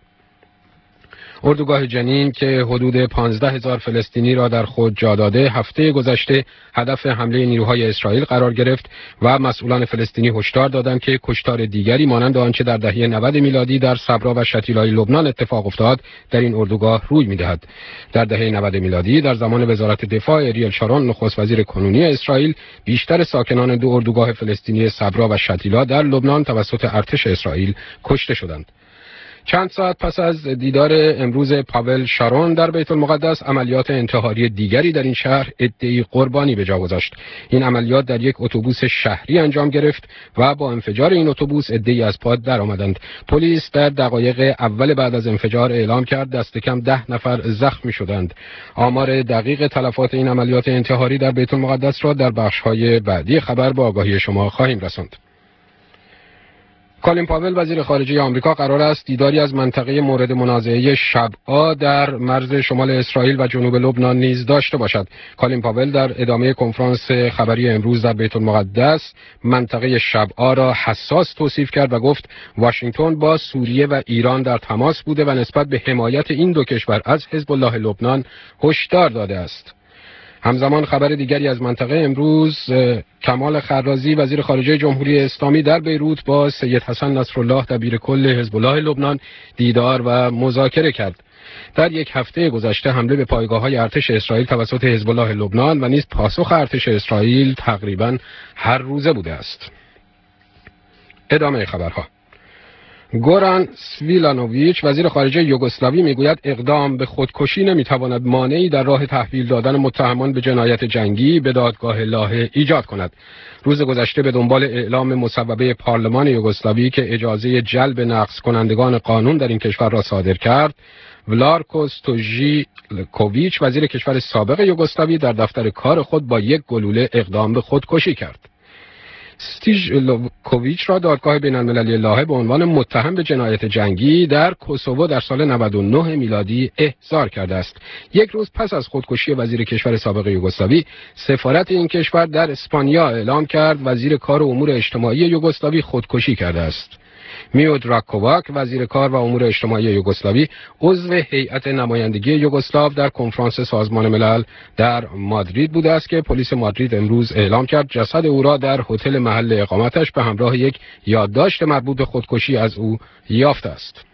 اردوگاه جنین که حدود 15,000 فلسطینی را در خود جا داده هفته گذشته هدف حمله نیروهای اسرائیل قرار گرفت و مسئولان فلسطینی هشدار دادند که کشتار دیگری مانند آنچه در دهه 90 میلادی در صبرا و شتیلای لبنان اتفاق افتاد در این اردوگاه روی می‌دهد. در دهه 90 میلادی در زمان وزارت دفاع اریل شارون نخست وزیر کنونی اسرائیل بیشتر ساکنان دو اردوگاه فلسطینی صبرا و شتیلا در لبنان توسط ارتش اسرائیل کشته شدند. چند ساعت پس از دیدار امروز پاول شارون در بیت المقدس عملیات انتحاری دیگری در این شهر عده‌ای قربانی به جا گذاشت. این عملیات در یک اتوبوس شهری انجام گرفت و با انفجار این اتوبوس عده‌ای از پا درآمدند. پلیس در دقایق اول بعد از انفجار اعلام کرد دست کم 10 نفر زخمی شدند. آمار دقیق تلفات این عملیات انتحاری در بیت المقدس را در بخش‌های بعدی خبر با آگاهی شما خواهیم رساند. کلین پاول وزیر خارجه آمریکا قرار است دیداری از منطقه مورد منازعه شبعا در مرز شمال اسرائیل و جنوب لبنان نیز داشته باشد. کلین پاول در ادامه کنفرانس خبری امروز در بیت المقدس منطقه شبعا را حساس توصیف کرد و گفت واشنگتن با سوریه و ایران در تماس بوده و نسبت به حمایت این دو کشور از حزب الله لبنان هشدار داده است. همزمان خبر دیگری از منطقه امروز کمال خرازی وزیر خارجه جمهوری اسلامی در بیروت با سید حسن نصرالله دبیر کل حزب الله لبنان دیدار و مذاکره کرد. در یک هفته گذشته حمله به پایگاه‌های ارتش اسرائیل توسط حزب الله لبنان و نیز پاسخ ارتش اسرائیل تقریباً هر روزه بوده است. ادامه خبرها. گوران سویلانوویچ وزیر خارجه یوگسلاوی میگوید اقدام به خودکشی نمیتواند مانعی در راه تحویل دادن متهمان به جنایت جنگی به دادگاه لاهه ایجاد کند. روز گذشته به دنبال اعلام مصوبه پارلمان یوگسلاوی که اجازه جلب نقض کنندگان قانون در این کشور را صادر کرد، ولارکو ستوژیکوویچ وزیر کشور سابق یوگسلاوی در دفتر کار خود با یک گلوله اقدام به خودکشی کرد. ستیژلوکوویچ را دادگاه بین‌المللی لاهه به عنوان متهم به جنایت جنگی در کوسوو در سال 99 میلادی احضار کرده است. یک روز پس از خودکشی وزیر کشور سابق یوگسلاوی، سفارت این کشور در اسپانیا اعلام کرد وزیر کار و امور اجتماعی یوگسلاوی خودکشی کرده است. میودراک کوواک وزیر کار و امور اجتماعی یوگسلاوی عضو هیئت نمایندگی یوگسلاو در کنفرانس سازمان ملل در مادرید بوده است که پلیس مادرید امروز اعلام کرد جسد او را در هتل محل اقامتش به همراه یک یادداشت مربوط به خودکشی از او یافته است.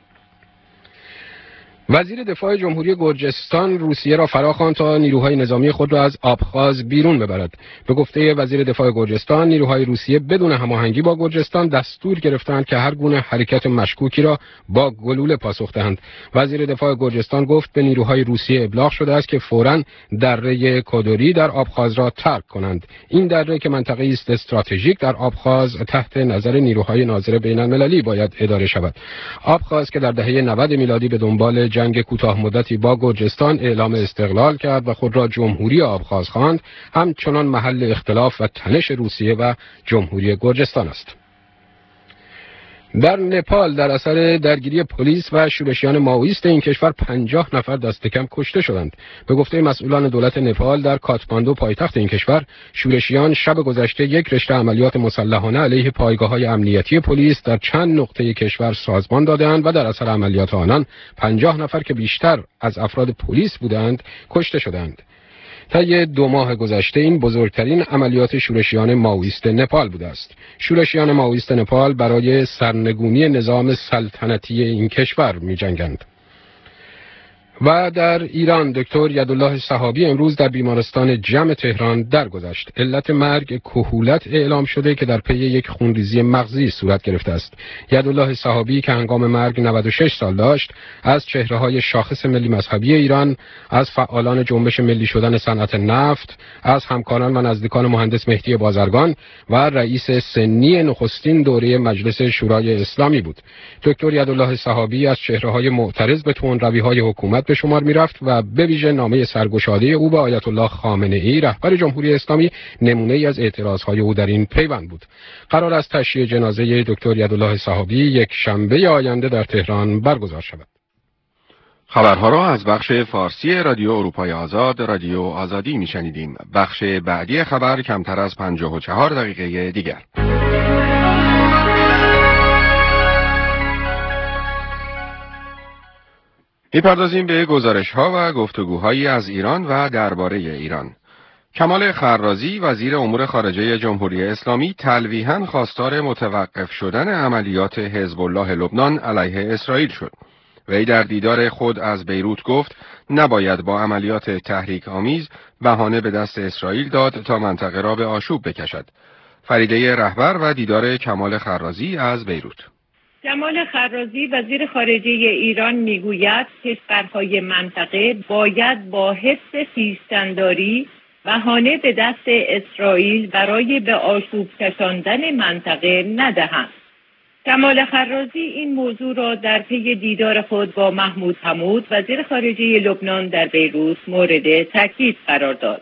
وزیر دفاع جمهوری گرجستان روسیه را فراخواند تا نیروهای نظامی خود را از آبخاز بیرون ببرد. به گفته وزیر دفاع گرجستان، نیروهای روسیه بدون هماهنگی با گرجستان دستور گرفتند که هر گونه حرکت مشکوکی را با گلوله پاسخ دهند. وزیر دفاع گرجستان گفت به نیروهای روسیه ابلاغ شده است که فوراً دره کودوری در آبخاز را ترک کنند. این دره که منطقه‌ای است استراتژیک در آبخاز تحت نظر نیروهای ناظر بین‌المللی باید اداره شود. آبخاز که در دهه 90 میلادی به دنبال جنگ کوتاه مدتی با گرجستان اعلام استقلال کرد و خود را جمهوری آبخاز خواند، همچنان محل اختلاف و تنش روسیه و جمهوری گرجستان است. در نپال در اثر درگیری پلیس و شورشیان مائویست این کشور 50 نفر دست کم کشته شدند. به گفته مسئولان دولت نپال در کاتماندو پایتخت این کشور، شورشیان شب گذشته یک رشته عملیات مسلحانه علیه پایگاه‌های امنیتی پلیس در چند نقطه کشور سازمان دادند و در اثر عملیات آنان 50 نفر که بیشتر از افراد پلیس بودند کشته شدند. طی 2 ماه گذشته این بزرگترین عملیات شورشیان مائویست نپال بوده است. شورشیان مائویست نپال برای سرنگونی نظام سلطنتی این کشور می‌جنگند. و در ایران دکتر یدالله سحابی امروز در بیمارستان جم تهران درگذشت. علت مرگ کهولت اعلام شده که در پی یک خونریزی مغزی صورت گرفته است. یدالله سحابی که هنگام مرگ 96 سال داشت، از چهره‌های شاخص ملی مذهبی ایران، از فعالان جنبش ملی شدن صنعت نفت، از همکاران و نزدیکان مهندس مهدی بازرگان و رئیس سنی نخستین دوره مجلس شورای اسلامی بود. دکتر یدالله سحابی از چهره‌های معترض به تندروی‌های حکومت به شمار می‌رفت و به ویژه نامه سرگشاده او به آیت الله خامنه‌ای رهبر جمهوری اسلامی نمونه‌ای از اعتراض‌های او در این پیوند بود. قرار است تشییع جنازه دکتر یدالله سحابی یک شنبه آینده در تهران برگزار شود. خبرها را از بخش فارسی رادیو اروپای آزاد، رادیو آزادی میشنیدیم. بخش بعدی خبر کمتر از 54 دقیقه دیگر. می‌پردازیم به گزارش‌ها و گفتگوهایی از ایران و درباره ایران. کمال خرازی وزیر امور خارجه جمهوری اسلامی تلویحاً خواستار متوقف شدن عملیات حزب الله لبنان علیه اسرائیل شد. وی در دیدار خود از بیروت گفت نباید با عملیات تحریک آمیز بهانه به دست اسرائیل داد تا منطقه را به آشوب بکشد. فریده رهبر و دیدار کمال خرازی از بیروت. کمال خرازی وزیر خارجه ایران میگوید کشورهای منطقه باید با حفظ خویشتن‌داری بهانه به دست اسرائیل برای به آشوب کشاندن منطقه ندهند. کمال خرازی این موضوع را در پی دیدار خود با محمود حمود وزیر خارجه لبنان در بیروت مورد تاکید قرار داد.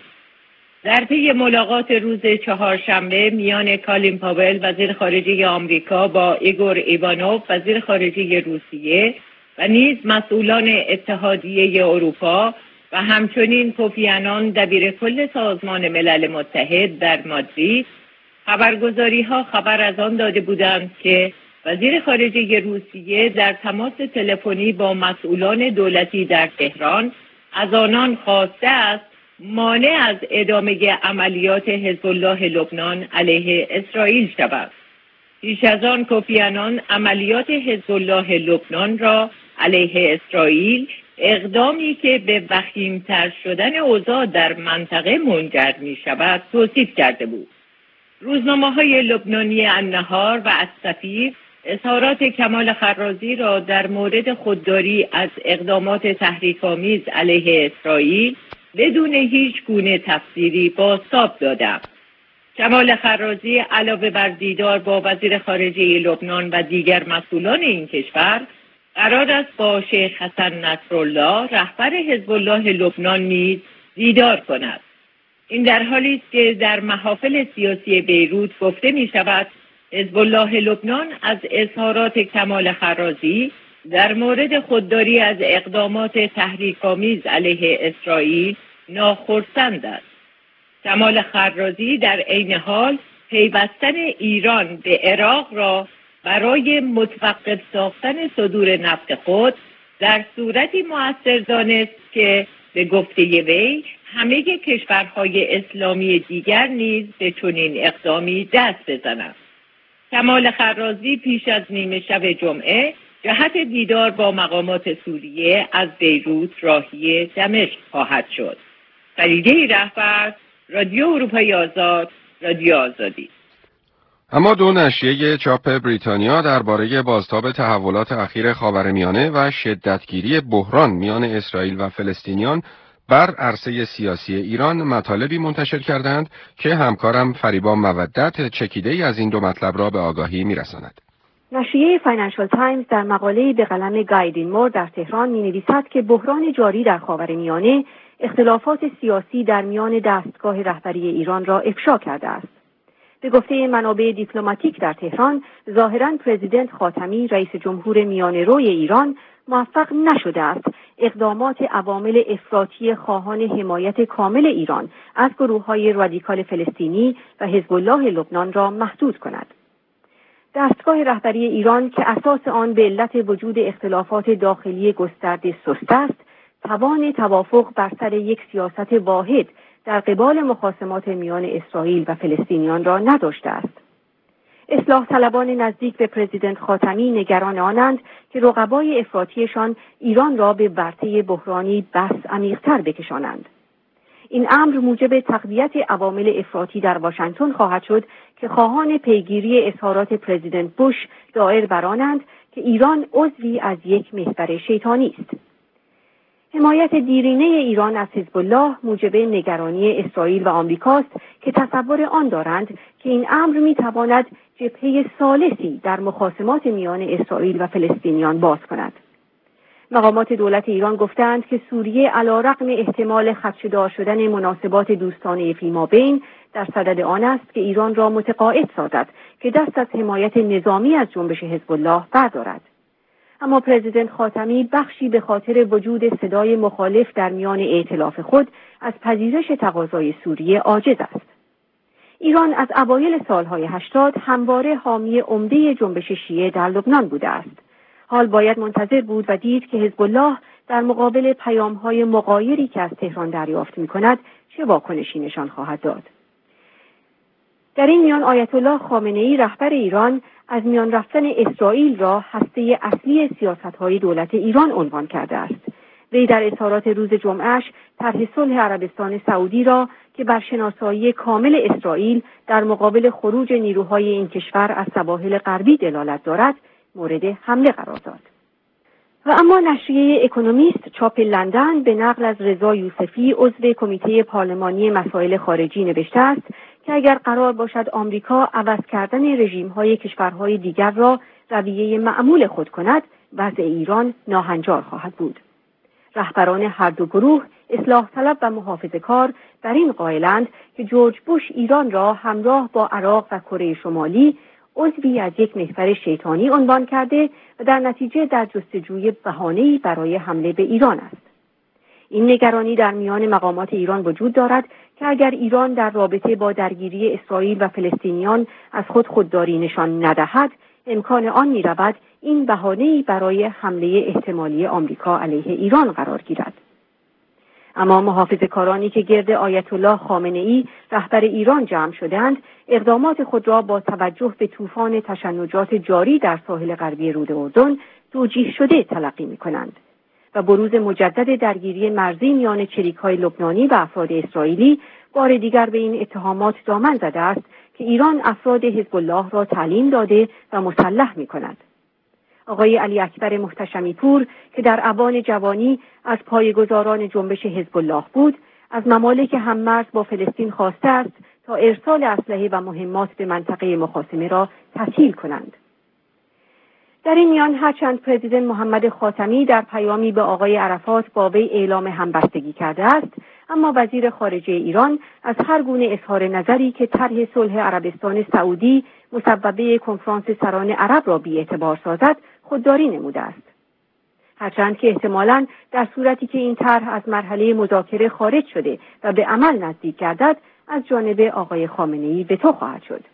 در پی ملاقات روز چهارشنبه میان کالین پاول وزیر خارجه آمریکا با ایگور ایوانوف وزیر خارجه روسیه و نیز مسئولان اتحادیه اروپا و همچنین کوفی عنان دبیر کل سازمان ملل متحد در مادرید، خبرگزاری‌ها خبر از آن داده بودند که وزیر خارجه روسیه در تماس تلفنی با مسئولان دولتی در تهران از آنان خواسته است مانع از ادامه عملیات حزب الله لبنان علیه اسرائیل شود. پیش از آن کوفی عنان عملیات حزب الله لبنان را علیه اسرائیل اقدامی که به وخیم‌تر شدن اوضاع در منطقه منجر می شود توصیف کرده بود. روزنامه‌های لبنانی النهار و السفیر اظهارات کمال خرازی را در مورد خودداری از اقدامات تحریک‌آمیز علیه اسرائیل بدون هیچ گونه تفسیری بازتاب دادند. کمال خرازی علاوه بر دیدار با وزیر خارجه لبنان و دیگر مسئولان این کشور، قرار است با شیخ حسن نصرالله رهبر حزب الله لبنان نیز دیدار کند. این در حالی است که در محافل سیاسی بیروت گفته می شود حزب الله لبنان از اظهارات کمال خرازی در مورد خودداری از اقدامات تحریک‌آمیز علیه اسرائیل ناخرسند است. کمال خرازی در عین حال پیوستن ایران به عراق را برای متوقف ساختن صدور نفت خود در صورتی مؤثر دانست که به گفته وی همه کشورهای اسلامی دیگر نیز به چنین اقدامی دست بزنند. کمال خرازی پیش از نیمه شب جمعه جهت دیدار با مقامات سوریه از بیروت راهی دمشق خواهد شد. فریده رهبر، رادیو اروپای آزاد، رادیو آزادی. اما 2 نشریه چاپ بریتانیا درباره بازتاب تحولات اخیر خاورمیانه و شدتگیری بحران میان اسرائیل و فلسطینیان بر عرصه سیاسی ایران مطالبی منتشر کردند که همکارم فریبا مودت چکیده‌ای از این 2 مطلب را به آگاهی می‌رساند. نشریه فاینانشال تایمز در مقاله‌ای به قلم گایدین مور در تهران می‌نویسد که بحران جاری در خاورمیانه اختلافات سیاسی در میان دستگاه رهبری ایران را افشا کرده است. به گفته منابع دیپلماتیک در تهران، ظاهراً پرزیدنت خاتمی رئیس جمهور میانه‌روی ایران موفق نشده است اقدامات عوامل افراطی خواهان حمایت کامل ایران از گروه‌های رادیکال فلسطینی و حزب الله لبنان را محدود کند. دستگاه رهبری ایران که اساس آن به علت وجود اختلافات داخلی گسترده سست است، توان توافق بر سر یک سیاست واحد در قبال مخاصمات میان اسرائیل و فلسطینیان را نداشته است. اصلاح طلبان نزدیک به پرزیدنت خاتمی نگران آنند که رقبای افراطیشان ایران را به ورطه بحرانی بس عمیق‌تر بکشانند. این امر موجب تقویت عوامل افراطی در واشنگتن خواهد شد که خواهان پیگیری اظهارات پرزیدنت بوش دایر بر آنند که ایران عضوی از یک محور شیطانی است. حمایت دیرینه ایران از حزب الله موجب نگرانی اسرائیل و آمریکاست که تصور آن دارند که این امر می‌تواند جبهه ثالثی در مخاصمات میان اسرائیل و فلسطینیان باز کند. مقامات دولت ایران گفتند که سوریه علیرغم احتمال خدشه‌دار شدن مناسبات دوستانه فیمابین در صدد آن است که ایران را متقاعد سازد که دست از حمایت نظامی از جنبش حزب الله بردارد. اما پرزیدنت خاتمی بخشی به خاطر وجود صدای مخالف در میان ائتلاف خود از پذیرش تقاضای سوریه عاجز است. ایران از اوایل سالهای 80 همواره حامی عمده جنبش شیعه در لبنان بوده است. حال باید منتظر بود و دید که حزب الله در مقابل پیام‌های مغایری که از تهران دریافت می‌کند چه واکنشی نشان خواهد داد. در این میان آیت الله خامنه‌ای رهبر ایران از میان رفتن اسرائیل را هسته اصلی سیاست‌های دولت ایران عنوان کرده است. وی در اظهارات روز جمعه‌اش طرح صلح عربستان سعودی را که بر شناسایی کامل اسرائیل در مقابل خروج نیروهای این کشور از سواحل غربی دلالت دارد مورد حمله قرار داد. و اما نشریه اکونومیست چاپ لندن به نقل از رضا یوسفی عضو کمیته پارلمانی مسائل خارجی نوشته است که اگر قرار باشد آمریکا عوض کردن رژیم‌های کشورهای دیگر را رویه معمول خود کند، وضع ایران ناهنجار خواهد بود. رهبران هر دو گروه، اصلاح طلب و محافظه‌کار، در این قائلند که جورج بوش ایران را همراه با عراق و کره شمالی عضوی از یک محور شیطانی عنوان کرده و در نتیجه در جستجوی بهانه‌ای برای حمله به ایران است. این نگرانی در میان مقامات ایران وجود دارد که اگر ایران در رابطه با درگیری اسرائیل و فلسطینیان از خودداری نشان ندهد، امکان آن می‌رود این بهانه‌ای برای حمله احتمالی آمریکا علیه ایران قرار گیرد. اما محافظه‌کارانی که گرد آیت الله خامنه‌ای رهبر ایران جمع شدند، اقدامات خود را با توجه به طوفان تشنجات جاری در ساحل غربی رود اردن توجیه شده تلقی می‌کنند و بروز مجدد درگیری مرزی میان چریک‌های لبنانی و افراد اسرائیلی بار دیگر به این اتهامات دامن زده است که ایران افراد حزب الله را تعلیم داده و مسلح می‌کند. آقای علی اکبر محتشمی پور که در اوان جوانی از پایه‌گذاران جنبش حزب الله بود، از ممالک هممرز با فلسطین خواسته است تا ارسال اسلحه و مهمات به منطقه مخاصمه را تسهیل کنند. در این میان هرچند پرزیدنت محمد خاتمی در پیامی به آقای عرفات با وی اعلام همبستگی کرده است، اما وزیر خارجه ایران از هر گونه اظهار نظری که طرح صلح عربستان سعودی مسببه کنفرانس سران عرب را بی‌اعتبار سازد خودداری نموده است. هرچند که احتمالاً در صورتی که این طرح از مرحله مذاکره خارج شده و به عمل نزدیک گردد، از جانب آقای خامنه‌ای وتو خواهد شد.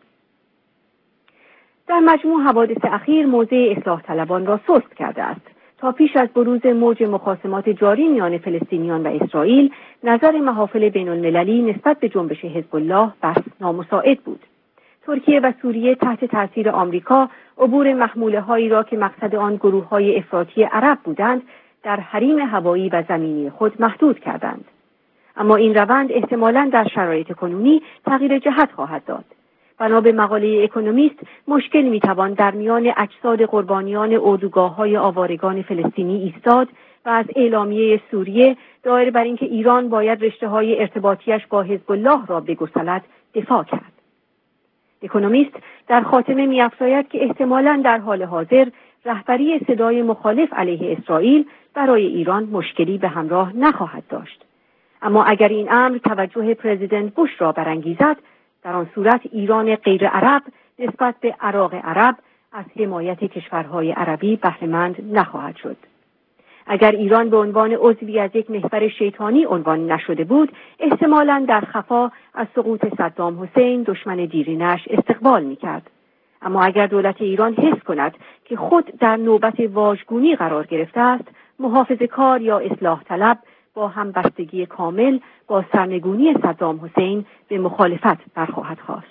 در مجموع حوادث اخیر موضع اصلاح طلبان را سست کرده است. تا پیش از بروز موج مخاصمات جاری میان فلسطینیان و اسرائیل، نظر محافل بین المللی نسبت به جنبش حزب الله بس نامساعد بود. ترکیه و سوریه تحت تاثیر آمریکا عبور محموله‌هایی را که مقصد آن گروه‌های افراطی عرب بودند در حریم هوایی و زمینی خود محدود کردند. اما این روند احتمالاً در شرایط کنونی تغییر جهت خواهد داد. بنا به مقاله اکونومیست، مشکل میتوان در میان اجساد قربانیان اردوگاه‌های آوارگان فلسطینی ایستاد و از اعلامیه سوریه دایر بر اینکه ایران باید رشته‌های ارتباطیش با حزب الله را بگسلد دفاع کرد. اکونومیست در خاتمه می‌افزاید که احتمالاً در حال حاضر رهبری صدای مخالف علیه اسرائیل برای ایران مشکلی به همراه نخواهد داشت. اما اگر این امر توجه پرزیدنت بوش را برانگیزد، در آن صورت ایران غیر عرب نسبت به عراق عرب از حمایت کشورهای عربی بهره‌مند نخواهد شد. اگر ایران به عنوان عضوی از یک محور شیطانی عنوان نشده بود، احتمالاً در خفا از سقوط صدام حسین دشمن دیرینش استقبال می‌کرد. اما اگر دولت ایران حس کند که خود در نوبت واژگونی قرار گرفته است، محافظه‌کار یا اصلاح طلب با همبستگی کامل با سرنگونی صدام حسین به مخالفت برخواهد خواست.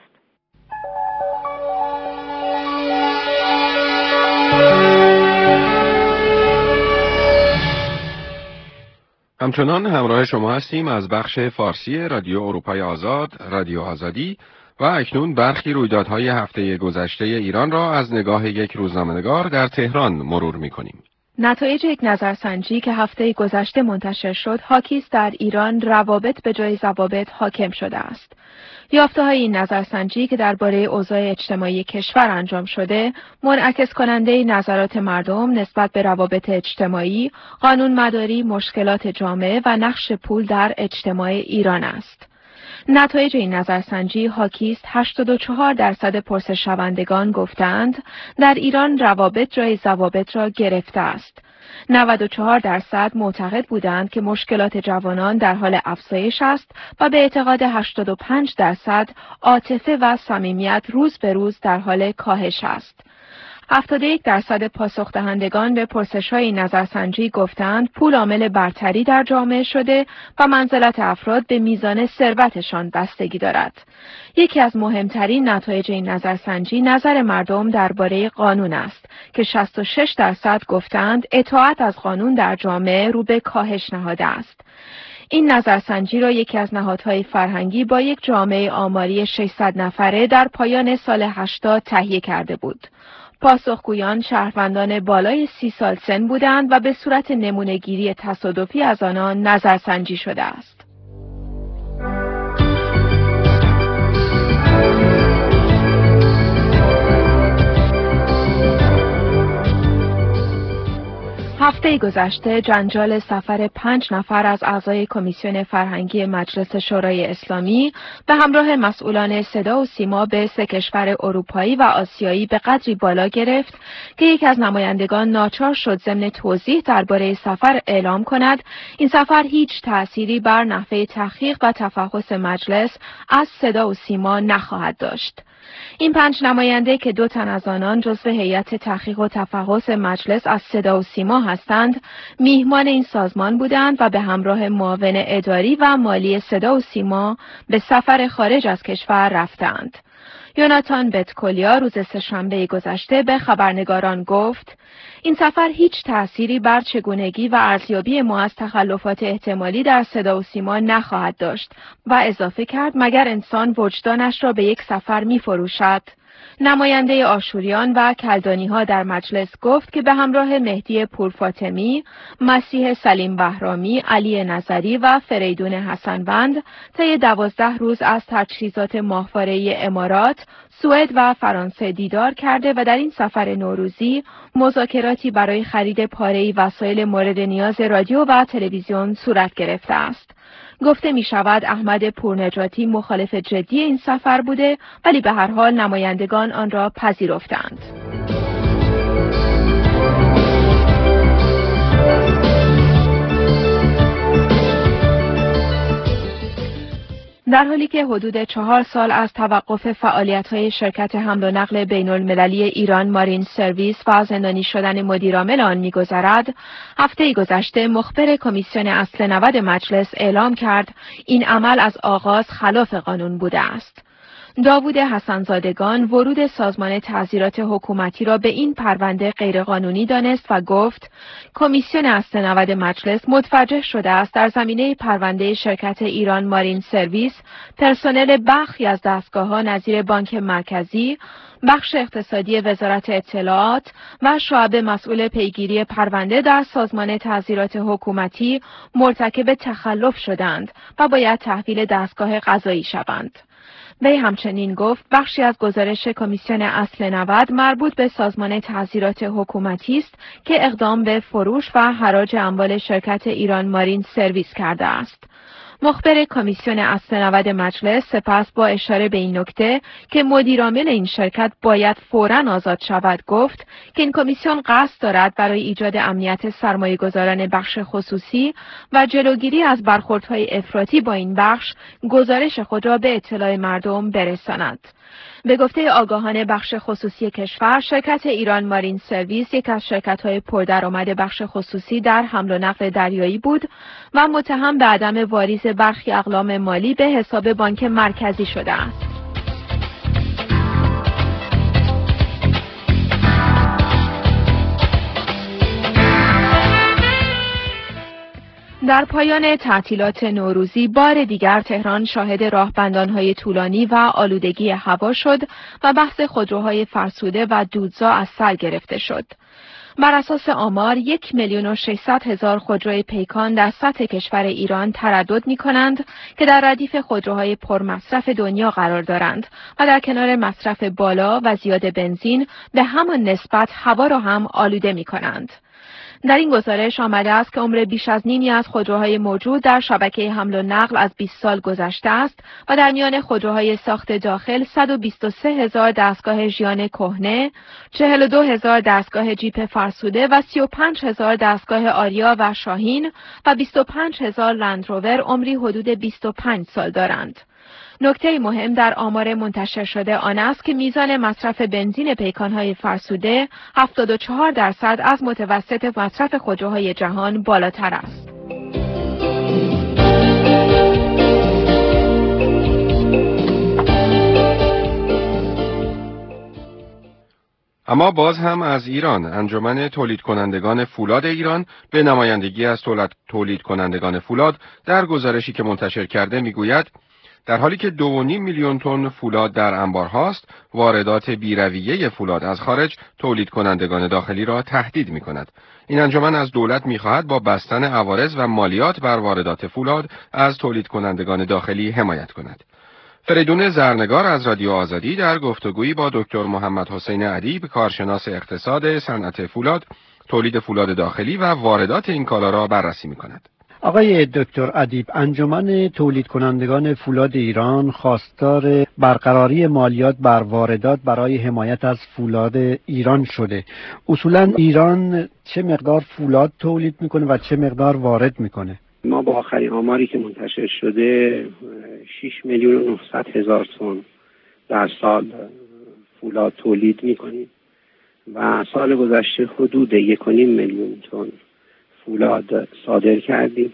همچنان همراه شما هستیم از بخش فارسی رادیو اروپای آزاد، رادیو آزادی، و اکنون برخی رویدادهای هفته گذشته ایران را از نگاه یک روزنامه‌نگار در تهران مرور می‌کنیم. نتایج یک نظرسنجی که هفته گذشته منتشر شد، حاکی است در ایران روابط به جای ضوابط حاکم شده است. یافته‌های این نظرسنجی که درباره اوضاع اجتماعی کشور انجام شده، منعکس کننده نظرات مردم نسبت به روابط اجتماعی، قانونمداری، مشکلات جامعه و نقش پول در اجتماع ایران است. نتایج این نظرسنجی حاکی است 84% پرسش‌شوندگان گفتند در ایران روابط جای ضوابط را گرفته است. 94% معتقد بودند که مشکلات جوانان در حال افزایش است و به اعتقاد 85% عاطفه و صمیمیت روز به روز در حال کاهش است. 71% پاسخ دهندگان به پرسش‌های نظرسنجی گفتند پول عامل برتری در جامعه شده و منزلت افراد به میزان ثروتشان بستگی دارد. یکی از مهمترین نتایج این نظرسنجی نظر مردم درباره قانون است که 66% گفتند اطاعت از قانون در جامعه رو به کاهش نهاده است. این نظرسنجی را یکی از نهادهای فرهنگی با یک جامعه آماری 600 نفره در پایان سال 80 تهیه کرده بود. پاسخگویان شهروندان بالای 30 سال سن بودند و به صورت نمونه‌گیری تصادفی از آنان نظرسنجی شده است. هفته گذشته جنجال سفر 5 نفر از اعضای کمیسیون فرهنگی مجلس شورای اسلامی به همراه مسئولان صدا و سیما به 3 کشور اروپایی و آسیایی به قدری بالا گرفت که یکی از نمایندگان ناچار شد ضمن توضیح درباره سفر اعلام کند این سفر هیچ تأثیری بر نحوه تحقیق و تفحص مجلس از صدا و سیما نخواهد داشت. این 5 نماینده که 2 تن از آنان جزو هیئت تحقیق و تفحص مجلس از صدا و سیما هستند، میهمان این سازمان بودند و به همراه معاون اداری و مالی صدا و سیما به سفر خارج از کشور رفتند. یوناتان بتکولیا روز سه‌شنبه گذشته به خبرنگاران گفت: این سفر هیچ تأثیری بر چگونگی و ارزیابی ما از تخلفات احتمالی در صدا و سیما نخواهد داشت و اضافه کرد مگر انسان وجدانش را به یک سفر می فروشد. نماینده آشوریان و کلدانی‌ها در مجلس گفت که به همراه مهدی پورفاطمی، مسیح سلیم بهرامی، علی نظری و فریدون حسنوند طی 12 روز از تجهیزات ماهواره امارات، سوئد و فرانسه دیدار کرده و در این سفر نوروزی مذاکراتی برای خرید پاره‌ای وسایل مورد نیاز رادیو و تلویزیون صورت گرفته است. گفته می شود احمد پورنجاتی مخالف جدی این سفر بوده، ولی به هر حال نمایندگان آن را پذیرفتند. در حالی که حدود 4 سال از توقف فعالیت‌های شرکت حمل و نقل بین‌المللی ایران مارین سرویس و زندانی شدن مدیرعامل آن می‌گذرد، هفته گذشته مخبر کمیسیون اصل 90 مجلس اعلام کرد این عمل از آغاز خلاف قانون بوده است. داوود حسنزادگان ورود سازمان تعزیرات حکومتی را به این پرونده غیرقانونی دانست و گفت کمیسیون اصل 90 مجلس متوجه شده است در زمینه پرونده شرکت ایران مارین سرویس پرسنل برخی از دستگاه‌ها نظیر بانک مرکزی، بخش اقتصادی وزارت اطلاعات و شعب مسئول پیگیری پرونده در سازمان تعزیرات حکومتی مرتکب تخلف شدند و باید تحویل دستگاه قضایی شوند. وی همچنین گفت بخشی از گزارش کمیسیون اصل 90 مربوط به سازمان تعزیرات حکومتی است که اقدام به فروش و حراج اموال شرکت ایران مارین سرویس کرده است. مخبر کمیسیون اصل 90 مجلس سپس با اشاره به این نکته که مدیرعامل این شرکت باید فوراً آزاد شود گفت که این کمیسیون قصد دارد برای ایجاد امنیت سرمایه‌گذاران بخش خصوصی و جلوگیری از برخوردهای افراطی با این بخش گزارش خود را به اطلاع مردم برساند. به گفته آگاهان بخش خصوصی کشور، شرکت ایران مارین سرویس یک از شرکت‌های پردرآمد بخش خصوصی در حمل و نقل دریایی بود و متهم به عدم واریز برخی اقلام مالی به حساب بانک مرکزی شده است. در پایان تعطیلات نوروزی بار دیگر تهران شاهد راهبندان‌های طولانی و آلودگی هوا شد و بحث خودروهای فرسوده و دودزا از سر گرفته شد. بر اساس آمار 1,600,000 خودروی پیکان در سطح کشور ایران تردد می‌کنند که در ردیف خودروهای پرمصرف دنیا قرار دارند و در کنار مصرف بالا و زیاد بنزین به همان نسبت هوا را هم آلوده می‌کنند. در این گزارش آمده است که عمر بیش از نیمی از خودروهای موجود در شبکه حمل و نقل از 20 سال گذشته است و در میان خودروهای ساخت داخل 123,000 دستگاه ژیان کهنه، 42,000 دستگاه جیپ فرسوده و 35,000 دستگاه آریا و شاهین و 25,000 لندروور عمری حدود 25 سال دارند. نکته مهم در آمار منتشر شده آن است که میزان مصرف بنزین پیکان‌های فرسوده 74% از متوسط مصرف خودروهای جهان بالاتر است. اما باز هم از ایران، انجمن تولید کنندگان فولاد ایران به نمایندگی از تولید کنندگان فولاد در گزارشی که منتشر کرده میگوید در حالی که 2.5 میلیون تن فولاد در انبارهاست، واردات بی‌رویه فولاد از خارج تولید کنندگان داخلی را تهدید می‌کند. این انجمن از دولت می‌خواهد با بستن عوارض و مالیات بر واردات فولاد از تولید کنندگان داخلی حمایت کند. فریدون زرنگار از رادیو آزادی در گفتگویی با دکتر محمد حسین ادیب، کارشناس اقتصاد صنعت فولاد، تولید فولاد داخلی و واردات این کالا را بررسی می‌کند. آقای دکتر ادیب، انجمن تولید کنندگان فولاد ایران خواستار برقراری مالیات بر واردات برای حمایت از فولاد ایران شده. اصولا ایران چه مقدار فولاد تولید میکنه و چه مقدار وارد میکنه؟ ما با آخرین آماری که منتشر شده 6,900,000 تن در سال فولاد تولید میکنیم و سال گذشته حدود 1.5 میلیون تن فولاد صادر کردیم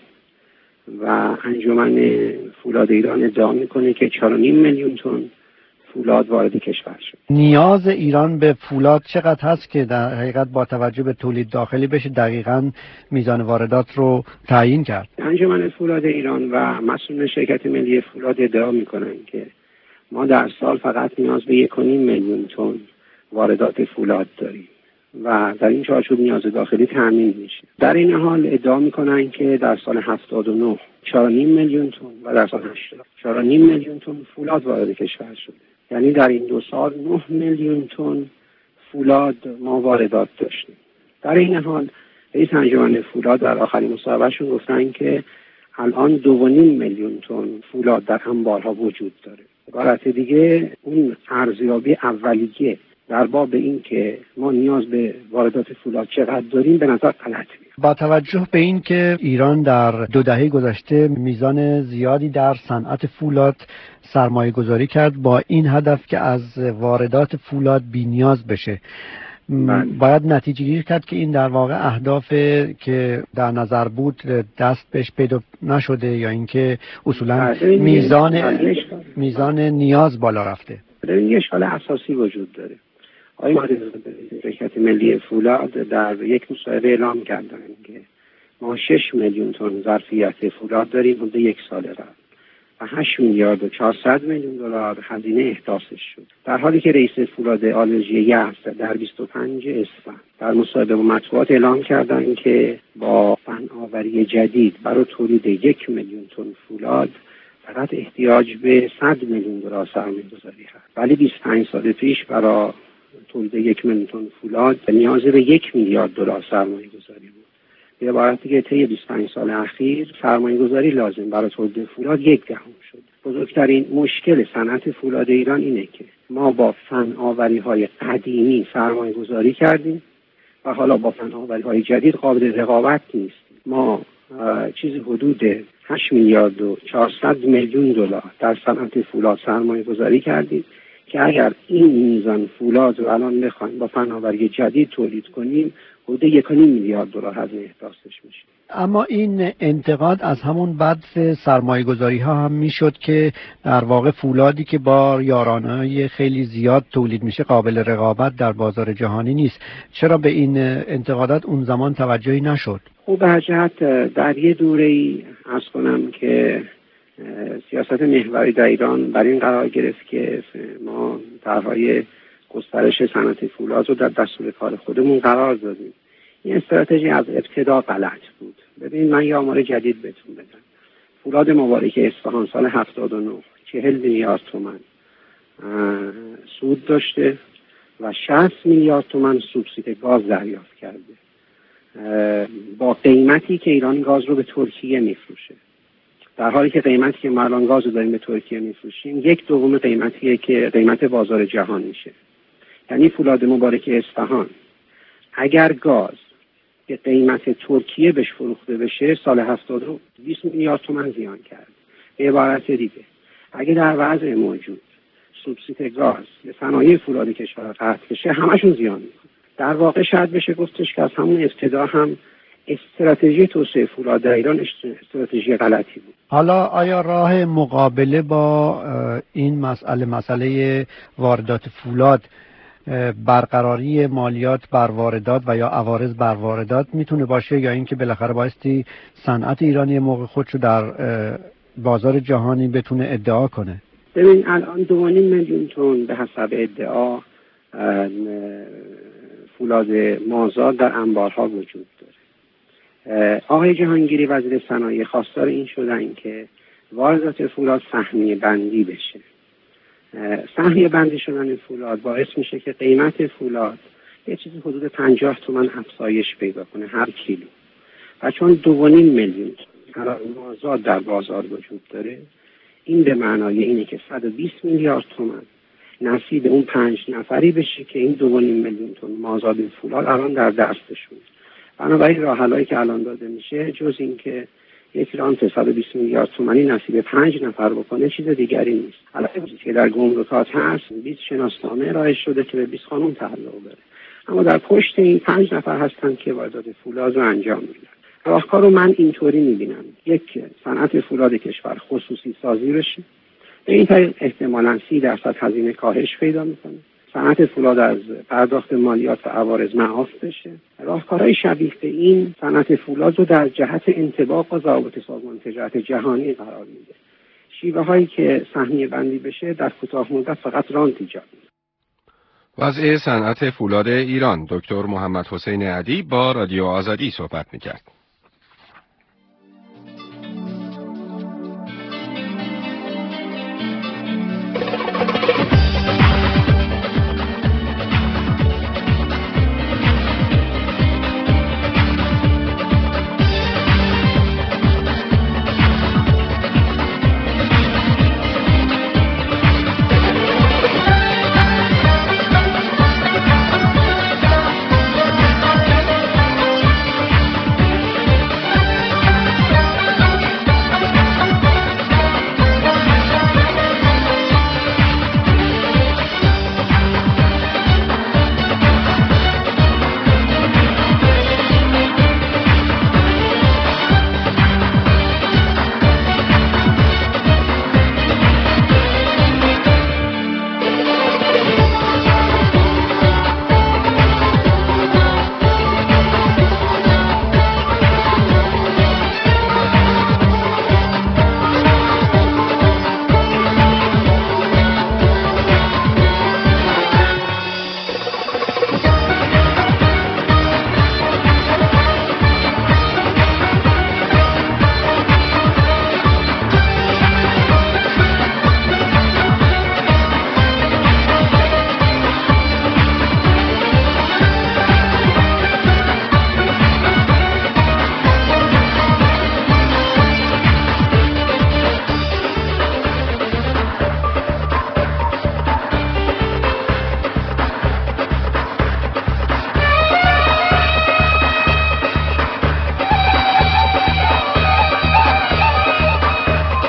و انجمن فولاد ایران ادعا میکنه که 4.5 میلیون تن فولاد وارد کشور شد. نیاز ایران به فولاد چقدر هست که در حقیقت با توجه به تولید داخلی بشه دقیقاً میزان واردات رو تعیین کرد؟ انجمن فولاد ایران و مسئولین شرکت ملی فولاد ادعا میکنن که ما در سال فقط نیاز به 1.5 میلیون تن واردات فولاد داریم و در این چارچوب نیاز داخلی تامین میشه. در این حال ادعا میکنن که در سال 79 4.5 میلیون تن و در سال 80 4.5 میلیون تن فولاد وارد کشور شده. یعنی در این 2 سال 9 میلیون تن فولاد ما واردات داشتیم. در این حال رئیس انجمن فولاد در آخرین مصاحبهشون گفتن که الان 2.5 میلیون تن فولاد در انبارها وجود داره. به عبارت دیگه اون ارزیابی اولیه در باب این که ما نیاز به واردات فولاد چقدر داریم به نظر غلط میاد. با توجه به این که ایران در 2 دهه گذشته میزان زیادی در صنعت فولاد سرمایه گذاری کرد با این هدف که از واردات فولاد بی‌نیاز بشه، باید نتیجه گیری کرد که این در واقع اهداف که در نظر بود دست بهش پیدا نشده یا اینکه اصولا میزان نیاز بالا رفته. یه اشکال اساسی وجود داره. آقای شرکت ملی فولاد در یک مصاحبه اعلام کردن که ما 6 میلیون تن ظرفیت فولاد داریم حدود 1 سال قبل و 8 میلیارد و 400 میلیون دلار هزینه احداثش شد، در حالی که رئیس فولاد آلرژی یزد در 25 اسفند در مصاحبه با مطبوعات اعلام کردن که با فناوری جدید برای تولید 1 میلیون تن فولاد فقط احتیاج به 100 میلیون دلار سرمایه‌گذاری هست، ولی 25 سال پیش برای تولید 1 میلیون تن فولاد نیاز به 1 میلیارد دلار سرمایه‌گذاری بود. به عبارت دیگه طی 25 سال اخیر سرمایه‌گذاری لازم برای تولید فولاد 1/10 شد. بزرگترین مشکل صنعت فولاد ایران اینه که ما با فناوری‌های قدیمی سرمایه‌گذاری کردیم و حالا با فناوری‌های جدید قابل رقابت نیستیم. ما چیزی حدود 8 میلیارد و 400 میلیون دلار در صنعت فولاد سرمایه‌گذاری کردیم که اگر این میزان فولاد رو الان بخوایم با فناوری جدید تولید کنیم حدود 1.5 میلیارد دلار هزینه احداثش میشه. اما این انتقاد از همون بعد سرمایه‌گذاری ها هم میشد که در واقع فولادی که با یارانه‌های خیلی زیاد تولید میشه قابل رقابت در بازار جهانی نیست. چرا به این انتقادات اون زمان توجهی نشد؟ خب به هر جهت در یه دوره‌ای عرض کنم که سیاست محوری در ایران بر این قرار گرفت که ما طرح‌های گسترش صنعت فولاد رو در دستور کار خودمون قرار دادیم. این استراتژی از ابتدا غلط بود. ببینید من یه آمار جدید بهتون بدم. فولاد مبارک اصفهان سال 79 40 میلیارد تومان سود داشته و 60 میلیارد تومان سوبسید گاز دریافت کرده. با قیمتی که ایران گاز رو به ترکیه میفروشه. در حالی که قیمتی که ما الان گاز رو داریم به ترکیه میفروشیم 1/2 قیمتیه که قیمت بازار جهان میشه. یعنی فولاد مبارک اصفهان اگر گاز به قیمت ترکیه بهش فروخته بشه سال 72 20 میلیارد تومان زیان کرد. به عبارت دیگه اگه در وضع موجود سوبسید گاز به صنایع فولاد کشور قطع بشه همشون زیان میکنه. در واقع شاید بشه گفتش که از همون ابتدا هم استراتژی توسعه فولاد در ایران استراتژی غلطی بود. حالا آیا راه مقابله با این مسئله واردات فولاد برقراری مالیات بر واردات و یا عوارض بر واردات میتونه باشه یا اینکه بالاخره بایستی صنعت ایرانی موقع خودشو در بازار جهانی بتونه ادعا کنه؟ ببین الان 2.5 میلیون تن به حسب ادعا فولاد مازاد در انبارها وجود داره. آقای جهانگیری وزیر صنایع خواستار این شدن که واردات فولاد سهمیه بندی بشه. سهمیه بندی شدن فولاد باعث میشه که قیمت فولاد یه چیزی حدود 50 تومان افزایش پیدا کنه هر کیلو و چون 2.5 میلیون مازاد در بازار وجود داره این به معنای اینه که 120 میلیارد تومان نصیب اون 5 نفری بشه که این 2.5 میلیون تن مازاد فولاد الان در دستشون. بنابراین راه‌حلایی که الان داده میشه جز این که یک رانت 120 میلیارد تومانی نصیب 5 نفر بکنه چیز دیگری نیست. البته که در گمرکات هست 20 شناسنامه ارائه شده که به 20 خانم تعلق داره، اما در پشت این 5 نفر هستن که واردات فولاد رو انجام میدن. راهکار رو من اینطوری میبینم: یک، صنعت فولاد کشور خصوصی سازی بشه، به این طریق احتمالاً 30% هزینه کاهش پیدا میکنه. صنعت فولاد از پرداخت مالیات و عوارض معاف بشه. راهکارهای شبیه به این صنعت فولاد رو در جهت انطباق با ضوابط سازمان تجارت جهانی قرار میده. شیوه هایی که سهمیه بندی بشه در کوتاه مدت فقط رانت ایجاد میده. وضع صنعت فولاد ایران دکتر محمد حسین عدی با رادیو آزادی صحبت میکرد.